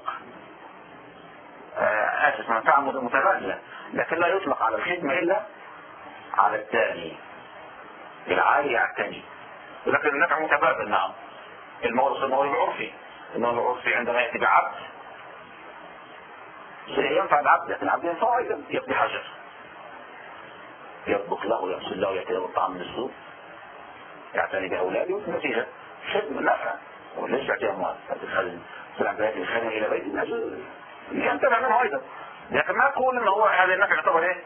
آه آسف منفعة متبادلة لكن لا يطلق على الخدمة إلا على الثاني العالي على الثاني ولكن النفع متبادل. نعم المورد المورد العرفي المورد العرفي عندما يأتي بعبد ينفع العبد لكن العبد ينفع أيضا يقضي حاجته يطبخ له ويغسل له ويأتي له الطعام من السوق يعتني بأولاده نتيجة خدمة نفع وليس يعطي أموال تدخل سلام بيت الخادم إلى بيت الناس ينتفع منه أيضا لكن ما تقول إنه هو هذا النفع يعتبر إيه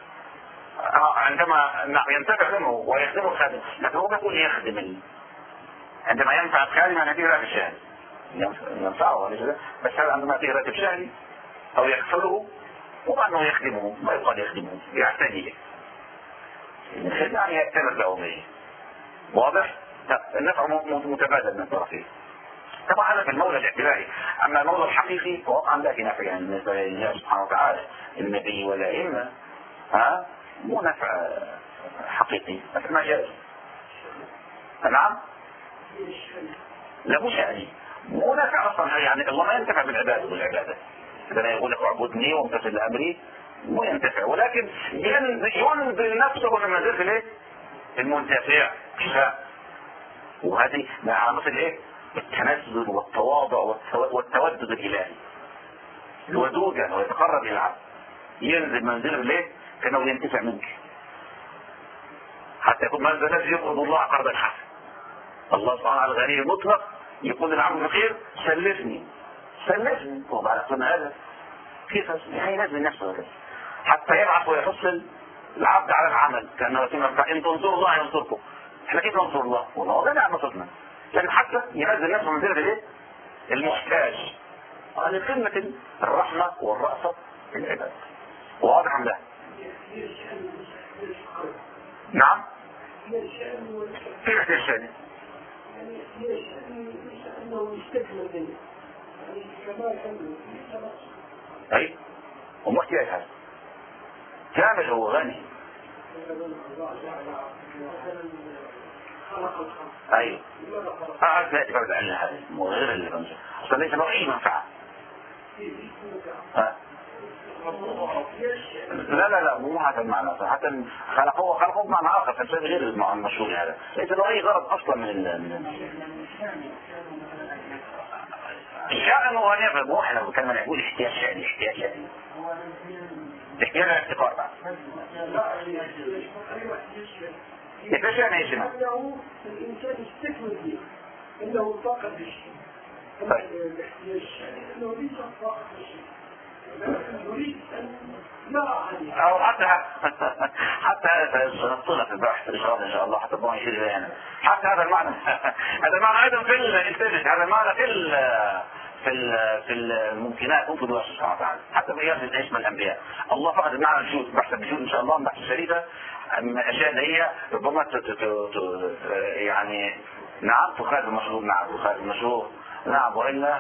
عندما ينتفع منه ويخدمه الخادم لكن هو يقول يخدم عندما ينفع الخادم أن يأتيه راتب شهري ينفعه بس هذا عندما يأتيه راتب شهري أو يكفله وما أنه يخدمه ما يقال يخدمه يعتني به الخدمة يعني يأتمر له به. واضح؟ النفع متبادل من الطرفين. طبعا هذا في المولى الاعتباري. أما المولى الحقيقي فوقعا لا في نفع يعني بالنسبة لله سبحانه وتعالى النبي والأئمة ها مو نفع حقيقي نفع مجازي. نعم؟ لا مو شأني مو نفع أصلا يعني الله ما ينتفع بالعبادة والعبادة عندما يقول لك اعبدني وامتثل لأمري مو ينتفع ولكن ينزل نفسه من منزل الايه؟ المنتفع وهذه مع علامات الايه؟ التنزل والتواضع والتودد الالهي الودود يعني ويتقرب الى العبد ينزل منزله بالايه؟ كانه ينتفع منك حتى يكون منزل الذي يقرض الله قرضا حسنا. الله سبحانه وتعالى الغني المطلق يقول للعبد الفقير سلفني سلفني وبعد قلنا هذا كيف ينزل نفسه هذا حتى يبعث ويحصل العبد على العمل كأنه ان تنصروا الله ينصركم. احنا كيف ننصر الله؟ والله لا نعم نصرنا لكن حتى ينزل نفسه من ذلك الايه؟ المحتاج هذه قمة الرحمة والرأفة في العباد. واضح ام لا؟ نعم كيف الشأن؟ اي ومو احتياج هذا كامل هو غني. اي اعرف لا تبعد عن هذا مو غير اللي بنجي اصلا ليس له اي منفعه. لا لا لا مو هذا المعنى حتى خلقوه خلقوه بمعنى اخر فلسفه غير المعنى المشهور هذا ليس له اي غرض اصلا من من الشأن هو نفع مو احنا كما نقول احتياج شأن احتياج شأن احتياج الافتقار بقى احتياج شأن ايش هنا؟ الانسان يستكمل فيه انه طاقة بالشيء الاحتياج شأن انه ليس طاقة بالشيء يريد ان يرى عليه او حتى حتى هذا سنطلع في البحث الاشراف ان شاء الله حتى الله يشير الينا حتى هذا المعنى هذا المعنى ايضا في الانتاج هذا المعنى في ال في ال في الممكنات ممكن الله سبحانه وتعالى حتى في قياس العيش من الانبياء. الله فقد المعنى الجود بحث بجود ان شاء الله بحث شريفه اشياء اللي هي ربما ت ت ت يعني نعم تخالف المشروع نعم تخالف المشروع نعم والا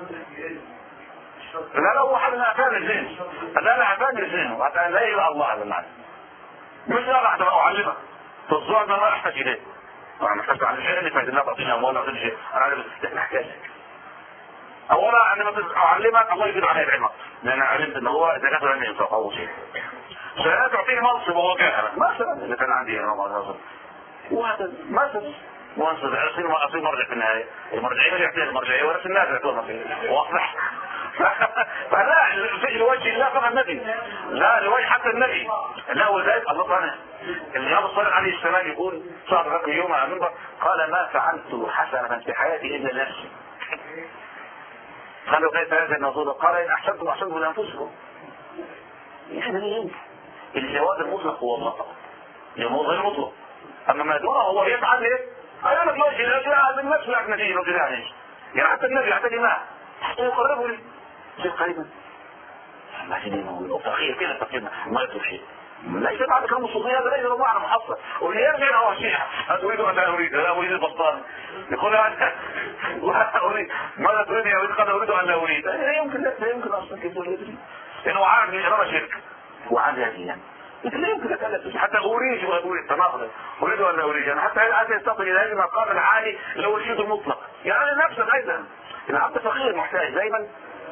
لا لا هو حد من أفعال الزين لا لا أفعال الزين حتى لا يبقى الله هذا المعنى مش لا أحد أعلمك تظهر ما أحتاج إليه أنا محتاج عن الشيء اللي فايد الله بعطينا أموالا وكل شيء أنا عارف نحتاجك أولا عندما أعلمك الله يجد علي العلم لأن علمت أن هو إذا كثر عني ينصف أول شيء سألا تعطيني منصب وهو جاهل مثلا إذا كان عندي وهذا مثلا وانصب أصير ما أصير مرجع في النهاية المرجعية ما يعطيها المرجعية ولا في الناس يعطوها المرجعية واضح فلا لوجه الله فقط النبي لا لوجه حتى النبي لا وذلك الله تعالى النبي صلى الله عليه وسلم يقول صار رقم يوم على المنبر قال ما فعلت حسنة في حياتي إلا نفسي خلوا كيف هذا النصوص قال إن أحسنتم أحسنتم لأنفسكم. يعني الجواز المطلق هو المطلق، الجواز غير مطلق. أما ما دونه هو يفعل إيه؟ أنا لك ماشي الأشياء من نفس لك نتيجة وجداني. يعني حتى النبي حتى الإمام حتى يقربوا لي شيء قريبا. ما في دينه تأخير كده تأخير ما يطلب شيء. ليس بعد كلام الصوفية هذا ليس معنى محصل. واللي يرجع هو شيء أريد أن لا أريد لا أريد البطال. يقول أنا أريد ماذا تريد يا أريد قال أريد أن لا أريد. لا يمكن لا يمكن أصلا كيف يدري. إنه عارف من إرادة شرك وعاد هذه لكن لا يمكن أتكلم حتى أريد وأريد تناقض أريد أن لا أريد يعني حتى الآن يستطيع إلى هذه المقام العالي لو أريد المطلق يعني نفسه أيضا العبد فقير محتاج دائما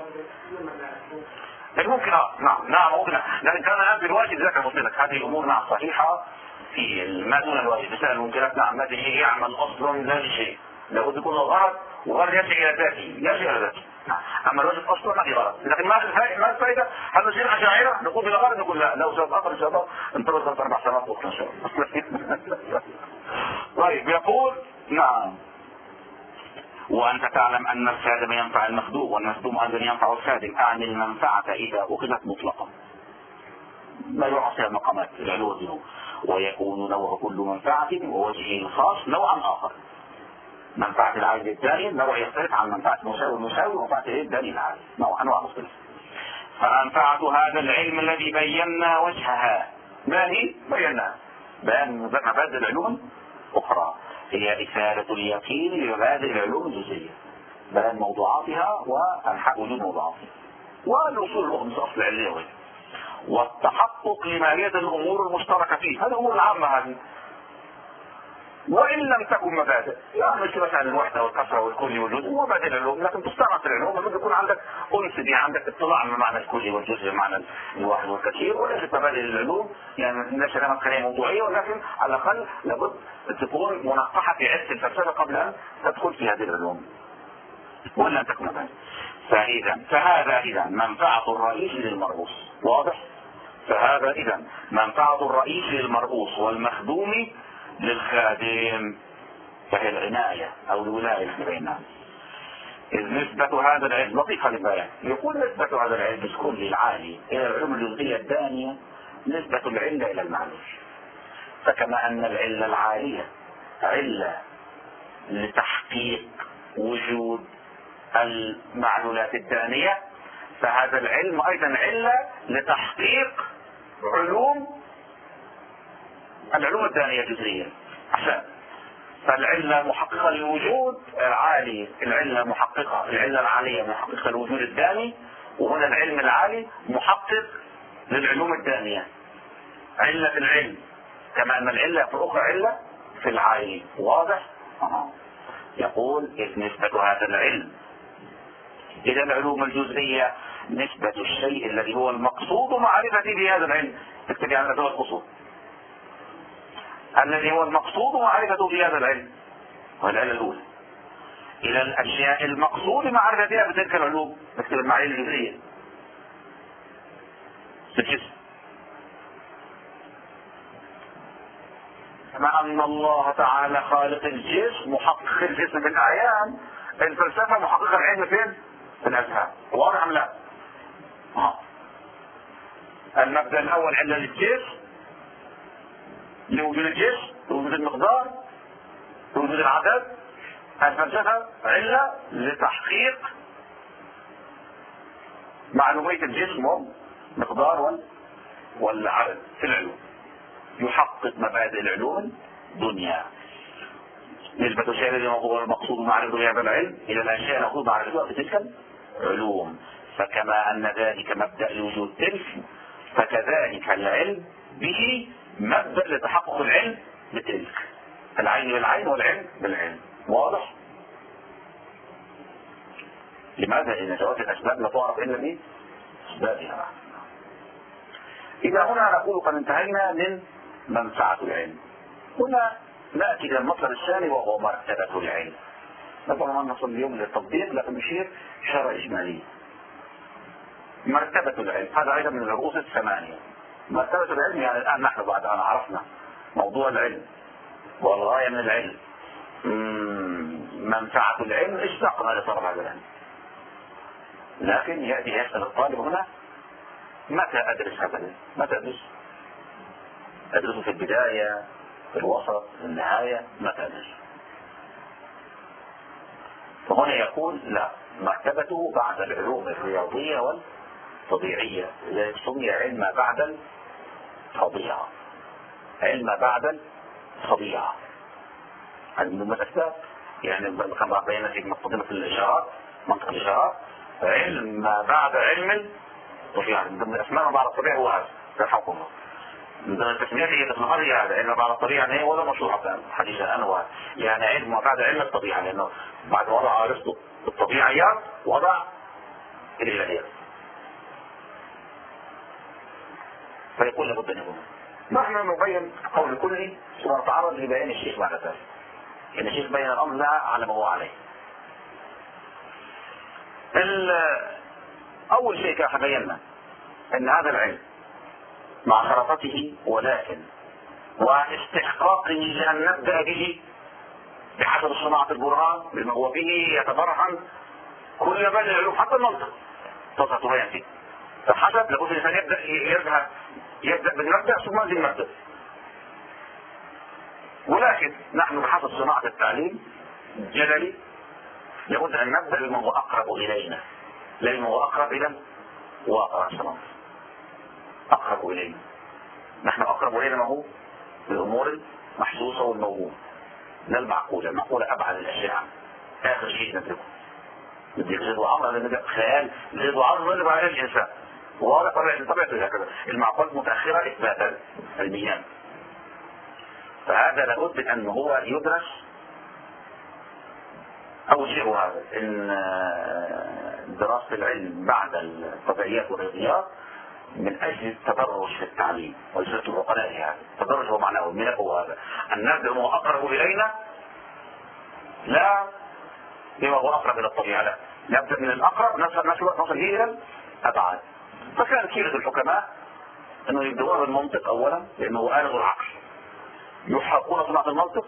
ممكن نعم نعم ممكن لكن كان هذا الواجب ذاك المطلق هذه الأمور نعم صحيحة في ما دون الواجب مثلا الممكنات نعم ما تجي يعمل أصلا لا شيء لابد يكون غرض وغرض يرجع إلى ذاته يرجع إلى ذاته أما الواجب أصلا ما في غرض لكن ما ما الفائدة هذا الشيء أشاعرة نقول بلا غرض نقول لا لو سوف أقل إن شاء الله انتظر ثلاث أربع سنوات أخرى إن شاء الله. طيب يقول نعم وأنت تعلم أن الخادم ينفع المخدوم والمخدوم أيضا ينفع الخادم أعني المنفعة إذا أخذت مطلقا لا يعصي مقامات العلو والذنوب ويكون نوع كل منفعة ووجهه الخاص نوعا آخر. منفعة العائد الداني نوع يختلف عن منفعة المساوي المساوي ومنفعة الداني العائد نوع أنواع مختلفة. فمنفعة هذا العلم الذي بينا وجهها ما هي؟ بينا بيان مبادئ العلوم أخرى هي إثارة اليقين لمبادئ العلوم الجزئية بيان موضوعاتها وأنحاء وجود موضوعاتها والوصول للخمس أصل العلية والتحقق لماهية الأمور المشتركة فيه هذه الأمور العامة هذه وإن لم تكن مبادئ يعني مش مثلا الوحدة والكسرة والكل والجزء مبادئ العلوم لكن تستعمل في العلوم لما يكون عندك أنس دي عندك اطلاع على معنى الكل والجزء بمعنى الواحد والكثير وليست مبادئ العلوم يعني الناس كلامات خلية موضوعية ولكن على الأقل لابد تكون منقحة في عدة الفلسفة قبل أن تدخل في هذه العلوم وإن لم تكن مبادئ. فإذا فهذا إذا منفعة الرئيس للمرؤوس واضح؟ فهذا إذا منفعة الرئيس للمرؤوس والمخدوم للخادم فهي العناية أو الولاية بيننا. إذ نسبة هذا العلم لطيفة للبيان يقول نسبة هذا العلم بسكون العالي إلى العلوم الجزئية الدانية نسبة العلة إلى المعلوم. فكما أن العلة العالية علة لتحقيق وجود المعلولات الدانية فهذا العلم أيضا علة لتحقيق علوم العلوم الدانية الجزئية أحسن. فالعلة محققة للوجود العالي العلة محققة العلة العالية محققة للوجود الداني وهنا العلم العالي محقق للعلوم الدانية علة العلم كما أن العلة في الأخرى علة في العالي واضح؟ أه. يقول إذ نسبة هذا العلم إلى العلوم الجزئية نسبة الشيء الذي هو المقصود معرفتي بهذا العلم تكتبي عن هذا القصود الذي هو المقصود معرفته بهذا العلم والعلة الأولى إلى الأشياء المقصود معرفتها بتلك العلوم نكتب المعايير الجزئية بالجسم كما أن الله تعالى خالق الجسم محقق الجسم بالأعيان الفلسفة محققة العلم فين؟ في الأذهان واضح أم لا؟ آه. المبدأ الأول علة للجسم لوجود الجسم لوجود المقدار لوجود العدد الفلسفة علة لتحقيق معلومية الجسم والمقدار والعدد في العلوم يحقق مبادئ العلوم دنيا نسبة الشيء الذي هو المقصود معرفة هذا العلم إلى الأشياء المقصود معرفتها في تلك العلوم فكما أن ذلك مبدأ لوجود تلك فكذلك العلم به مبدأ لتحقق العلم بتلك العين بالعين والعلم بالعلم واضح؟ لماذا؟ لأن جوات الأسباب لا تعرف إلا بأسبابها. إذا هنا نقول قد انتهينا من منفعة العلم هنا نأتي إلى المطلب الثاني وهو مرتبة العلم نطبعا ما نصل اليوم للتطبيق لكن نشير إشارة إجمالية. مرتبة العلم هذا أيضا من الرؤوس الثمانية. مرتبة العلم يعني الآن نحن بعد أن عرفنا موضوع العلم والغاية من العلم منفعة العلم اشتقنا لطلب هذا العلم لكن يأتي يسأل الطالب هنا متى أدرس هذا العلم؟ متى أدرس؟ أدرسه في البداية، في الوسط، في النهاية، متى أدرس؟ فهنا يقول لا، مرتبته بعد العلوم الرياضية والطبيعية، لذلك سمي علم ما بعد الطبيعة، علم ما بعد الطبيعة. هذه من الأسباب، يعني كما بينا في مقدمة الإشارات، منطق الإشارات، علم ما بعد علم الطبيعة. من ضمن الأسماء ما بعد الطبيعة هو هذا، يرحمكم الله. من ضمن التسميات هي تسمى هذه هذا، علم ما بعد الطبيعة هي ولا مشروع حديثا أنا وهذا، يعني علم ما بعد علم الطبيعة، لأنه بعد وضع أرسطو الطبيعيات وضع الإلهيات. فيقول لابد أن يكون نحن نبين قول كله ثم نتعرض لبيان الشيخ بعد ذلك. إن الشيخ بين الأمر لا على ما هو عليه. أول شيء كان بينا أن هذا العلم مع خرطته ولكن واستحقاقه لأن نبدأ به بحسب صناعة البرهان بما هو به يتبرهن كل بل العلوم حتى المنطق تصل بيان فيه. فحسب لابد الإنسان يبدأ يذهب يبدأ بالمبدأ ثم ينزل المبدأ. ولكن نحن بحسب صناعة التعليم جدلي لابد أن نبدأ بما هو أقرب إلينا، لا بما هو أقرب إلى واقع الصناعة. أقرب إلينا، نحن أقرب إلينا ما هو بالأمور المحسوسة والموهومة، لا المعقولة. المعقولة أبعد الأشياء، آخر شيء ندركه بدي زيد وعمر لأن خيال زيد وعمر اللي بعد الإنسان وهذا طبيعة طبيعته هكذا. المعقولات متأخرة إثباتا علميا، فهذا لابد أن هو يدرس. أول شيء هو هذا، إن دراسة العلم بعد الطبيعيات والرياضيات من أجل التدرج في التعليم وإجازة العقلاء. هذا التدرج هو معناه الملك هو هذا، أن نبدأ هو أقرب إلينا لا بما هو أقرب إلى الطبيعة، لا نبدأ من الأقرب نصل نصل إلى الأبعد. فكان كثير الحكماء أنه يبدأون بالمنطق أولا لأنه آلة العقل، يحققون صناعة المنطق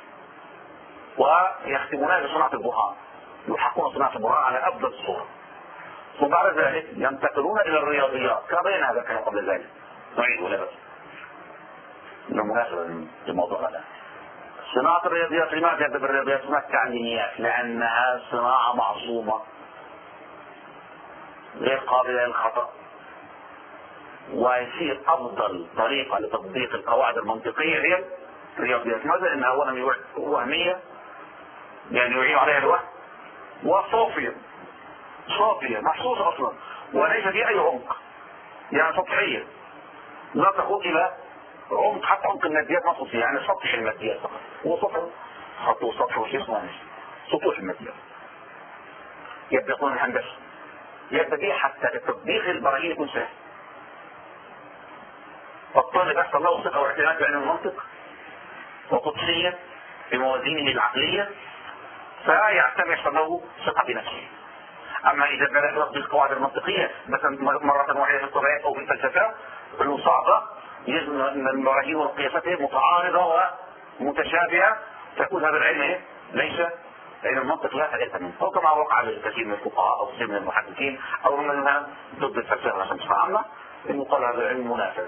ويختمونها بصناعة البرهان، يحققون صناعة البرهان على أفضل الصورة، ثم بعد ذلك ينتقلون إلى الرياضيات. كما بين هذا كان قبل ذلك، نعيد ولا بس إنه مناسبة للموضوع هذا. صناعة الرياضيات لماذا تبدأ بالرياضيات؟ صناعة التعليميات، لأنها صناعة معصومة غير قابلة للخطأ، ويصير أفضل طريقة لتطبيق القواعد المنطقية هي الرياضيات. ماذا؟ لأنها أولا وهمية، يعني يعين عليها الوهم، وصوفية صافية محسوسة أصلا وليس فيها أي عمق، يعني سطحية لا تخوض إلى عمق، حتى عمق الماديات ما تصل، يعني سطح الماديات فقط، هو سطح خطوه سطح وشيء اسمه سطوح الماديات. يبدأ يكون الهندسة يبدأ فيه حتى التطبيق البراهين يكون سهل، فالطالب يحصل له ثقة واعتماد بعلم المنطق وقدسية في موازينه العقلية، فيعتمد يحصل له ثقة بنفسه. أما إذا بدأ يطبق القواعد المنطقية مثلا مرة واحدة في الطبيعات أو في الفلسفة أنه صعبة، يجب أن البراهين والقياسات متعارضة ومتشابهة، فيكون هذا العلم ليس علم المنطق لا فائدة منه، أو كما وقع للكثير من الفقهاء أو كثير من المحدثين أو منها ضد الفلسفة عشان بصفة عامة، إنه قال هذا العلم منافع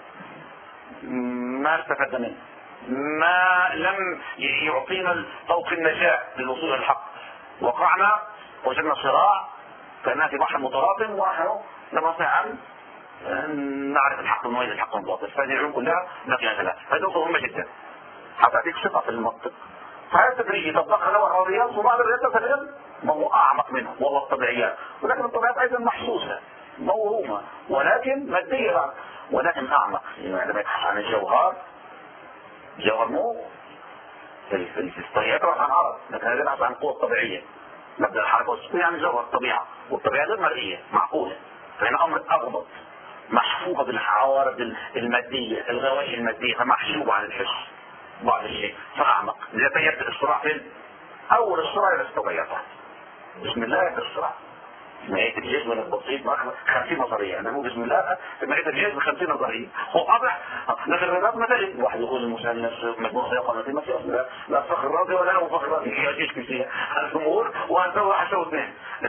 ما استفدت منه، ما لم يعطينا طوق النجاة للوصول إلى الحق. وقعنا وجدنا صراع كأننا في بحر متراكم ونحن لم نستطع أن نعرف الحق ونميز الحق من الباطل. فهذه العلوم كلها لا قيمة لها، هذه نقطة مهمة جدا حتى تعطيك ثقة في المنطق. فهذا التدريج يطبقها له الرياضيات، وبعد الرياضيات تتكلم ما هو أعمق منه وهو الطبيعيات، ولكن الطبيعيات أيضا محسوسة موهومة ولكن مادية، ولكن أعمق. يعني عندما يبحث عن الجوهر، الجوهر مو في الطبيعيات راح عن عرض، لكن هذا يبحث عن القوة الطبيعية. مبدأ الحركة والسكون يعني جوهر الطبيعة، والطبيعة غير مرئية معقولة، فهنا أمر أضبط محفوظة بالعوارض المادية الغوائش المادية، فمحجوبة عن الحس بعض الشيء فأعمق. إذا يبدأ الصراع في أول الصراع إلى الطبيعات، بسم الله يبدأ الصراع. مائة الجسم البسيط خمسين نظرية، أنا مو بسم الله مائة الجسم خمسين نظرية، هو واضح. لكن الرياضات مثلا واحد يقول المثلث مجموعة سيقوم ما في أصلا لا فخر راضي ولا لا فخر راضي، هي جيش كثير الجمهور وأنت واحد سوى اثنين، لكن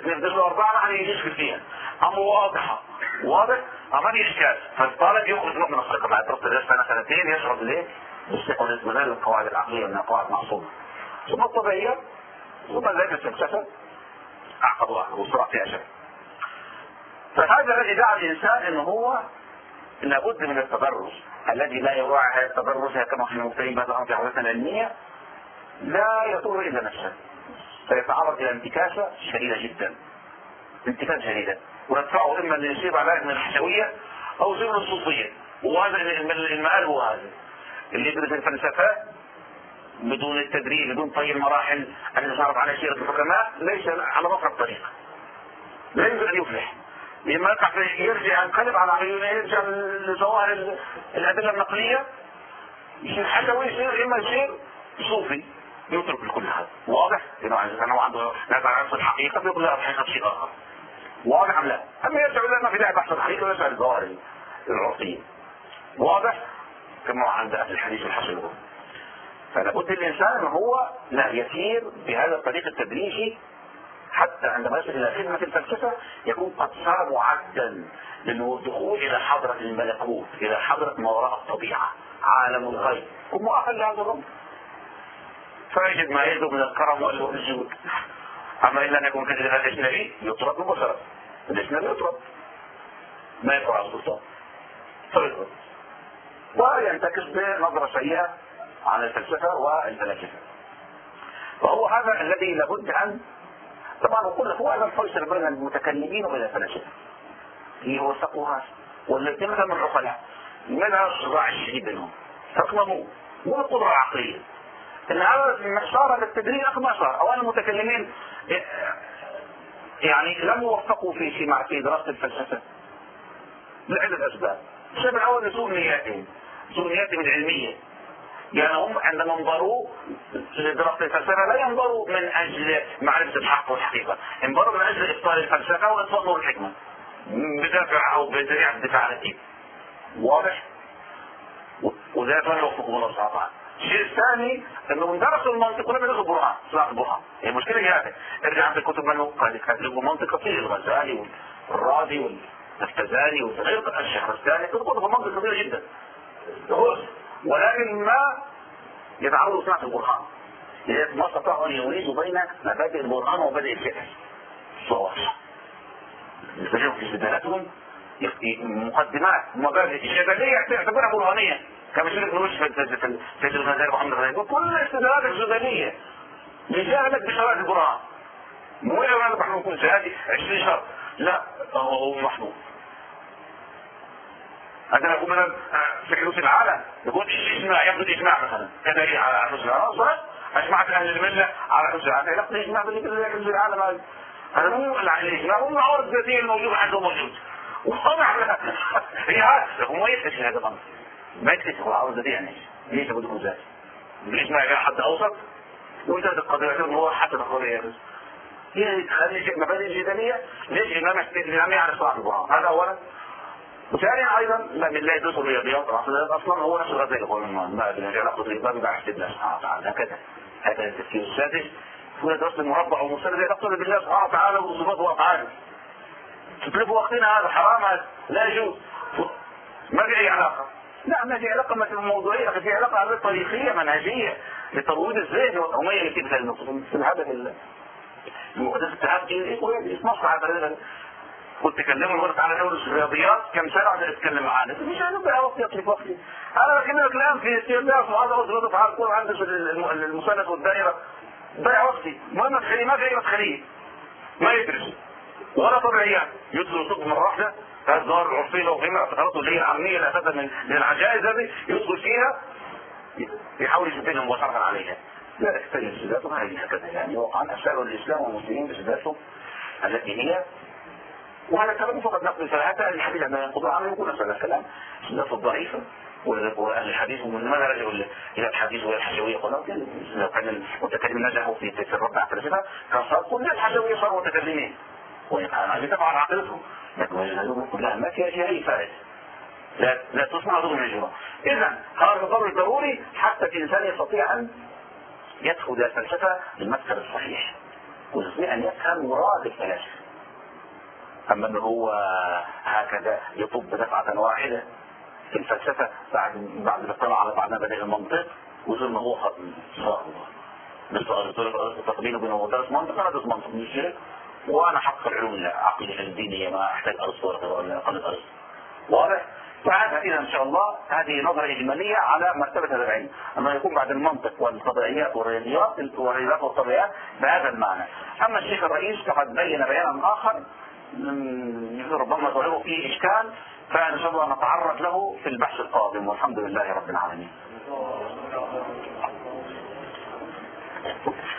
اثنين بدل أربعة ما حد يشكل فيها، أما واضحة واضح ما في إشكال. فالطالب يخرج نوع من الثقة بعد دراسة الدرس سنة سنتين يشعر بالإيه؟ بالثقة والإطمئنان للقواعد العقلية من قواعد معصومة. ثم الطبيعية ثم ذلك الفلسفة أعقد وأعقد والصراع فيها شيء. فهذا الذي دعا الإنسان إنه هو لابد من التدرس الذي لا يراعي هذا التدرس كما احنا مبتدئين بعد في حوزتنا العلمية لا يضر إلا نفسه، فيتعرض إلى انتكاسة شديدة جدا، انتكاسة شديدة، ويدفعه إما أن يصيب على من الحشوية أو زمن الصوفية. وهذا المآل هو هذا اللي يدرس الفلسفة بدون التدريب بدون طي المراحل التي صارت على سيرة الحكماء ليس على مصر الطريق، لا يمكن أن يفلح. لما يرجع ينقلب على عيونه، يرجع لظواهر الأدلة النقلية، يصير حشوي، يصير إما يصير صوفي يترك الكل هذا. واضح؟ لأنه عنده نزع عن الحقيقة يقول لا الحقيقة شيء آخر. واضح أم لا؟ أما يرجع لنا في لعب بحث الحقيقة ويرجع للظواهر العرفية. واضح؟ كما عند أهل الحديث الحصيل. فلابد الإنسان أنه هو لا يسير بهذا الطريق التدريجي حتى عندما يصل إلى خدمة الفلسفة يكون قد صار معدا للدخول إلى حضرة الملكوت، إلى حضرة ما وراء الطبيعة، عالم الغيب، ومؤهل لهذا الأمر. فيجد ما يجد من الكرم والجود. أما إن لم يكن كذلك الإسناري يطرد مباشرة، الإسناري يطرد ما يقرأ السلطان فيطرد وينتكس بنظرة سيئة عن الفلسفة والفلاسفة. فهو هذا الذي لابد أن طبعا نقول لك هو هذا الفيصل بين المتكلمين وبين الفلاسفة اللي هو التقوى والاثنين من العقلاء منها الصراع الشديد بينهم تقلموا والقدرة العقلية ان هذا صار للتدريب اخر ما صار. اولا المتكلمين يعني لم يوفقوا في في دراسة الفلسفة لعدة اسباب. السبب الاول سوء نياتهم، سوء نياتهم العلمية، يعني هم عندما انظروا لدراسة الفلسفة لا ينظروا من اجل معرفة الحق والحقيقة، انظروا من اجل ابطال الفلسفة واطفاء نور الحكمة بدافع او بذريعة الدفاع عن الدين. واضح؟ وذلك لا يوفقهم الله سبحانه وتعالى. الشيء الثاني انه من درسوا المنطق ولم يدرسوا البرهان، صلاح البرهان. هي المشكلة هي هذه. ارجع في كتب منه قد كتبوا منطق كثير، الغزالي والرازي والتفتزاني وغير الشهرستاني كتبوا منطق كثير جدا. ولكن ما يتعرضوا صناعة البرهان، لذلك ما استطاعوا ان يميزوا بين مبادئ البرهان ومبادئ الفقه. صواص. يستجيبوا في استدلالاتهم مقدمات مبادئ الجدلية يعتبرها برهانية، كما شرك نوش في الغزالي محمد الغزالي كل الاستدلالات الجدلية لجهلك بشرائط البرهان. مو يا ولد نحن نكون شهادي عشرين شهر، لا هو محمود. عندما يقول مثلا في حدوث العالم يقول اجماع، يبدو الاجماع مثلا كدليل على حدوث العالم، صح؟ اجمعت اهل المله على حدوث العالم، يلقي الاجماع بالنسبه لحدوث العالم. هذا مو الاجماع، هو المعارض الذاتيه الموجوده عنده موجود. وطبعا هي هذا هو ما يكتشف هذا الامر، ما يكتشف المعارض الذاتيه يعني ليش بدكم ذات؟ الاجماع جاء حد اوسط وانتهت القضيه هو حتى القضيه هي هذه شيء مبادئ جدليه. ليش الامام الامام يعرف صاحب البرهان؟ هذا اولا. وثانيا ايضا لا بالله يدرس الرياضيات اصلا هو نفس الغزالي يقول ما له علاقه بالرياضه بعد الله سبحانه وتعالى. هكذا هذا التفكير السادس هو دراسه المربع والمسند يقصد بالله سبحانه وتعالى وصفاته وافعاله. تتلف وقتنا هذا حرام، هذا لا يجوز، ما في اي علاقه. لا ما في علاقه مثل الموضوعيه، في علاقه هذه طريقيه منهجيه لترويض الذهن والاميه في هذا المقدس التحدي يقول مصلحه هذا. كنت تكلموا المرة على دورة الرياضيات كم سنة عشان اتكلم معانا مش هنبقى وقت يطلق وقتي. انا بكلمك الان في استيقاظ وهذا وزرد في عالكور عندس المثلث والدائرة ضيع وقتي. المهم مدخليه ما في اي مدخليه ما يدرس ولا طبيعيات يدخل طب مرة واحدة هذه الظاهرة العرفية لو فهمها اعتقاداته اللي هي العامية اللي اساسا من العجائز هذه يدخل فيها يحاول يشبهها مباشرة عليها. لا يحتاج سداته هذه هكذا يعني وقعا اسألوا الاسلام والمسلمين بسداته التي هي. وهذا كلام فقط نقل ثلاثة الحديث عندما ينقضوا عنه يقول نفس الكلام النص الضعيفة وأهل الحديث ومن ماذا رجعوا إلى الحديث والحشوية قلنا لو كان المتكلم نجحوا في في الربع الفلسفة كان صار كل الحشوية صاروا متكلمين ويعني طبعا عقلتهم لكن العلوم كلها ما فيها أي فائدة لا لا تصنع ضمن الجرى. إذا هذا الضروري ضروري حتى الإنسان يستطيع أن يدخل إلى الفلسفة بالمدخل الصحيح ويستطيع أن يفهم مراد الفلاسفة. أما أنه هو هكذا يطب دفعة واحدة في الفلسفة بعد بعد ما اطلع على بعض مبادئ المنطق ويظن هو خطيب إن شاء الله. بالتقبيل بينه وبين مدرس منطق أنا أدرس منطق من الشرك وأنا حق العلوم العقلية الدينية ما أحتاج أرسطو ولا أقل أرسطو. واضح؟ فهذا إذا إن شاء الله هذه نظرة إجمالية على مرتبة هذا العلم، أنه يكون بعد المنطق والفضائيات والرياضيات والرياضيات والطبيعيات بهذا المعنى. أما الشيخ الرئيس فقد بين بيانا آخر ربما ظهره فيه إشكال، فإن شاء الله نتعرض له في البحث القادم، والحمد لله رب العالمين.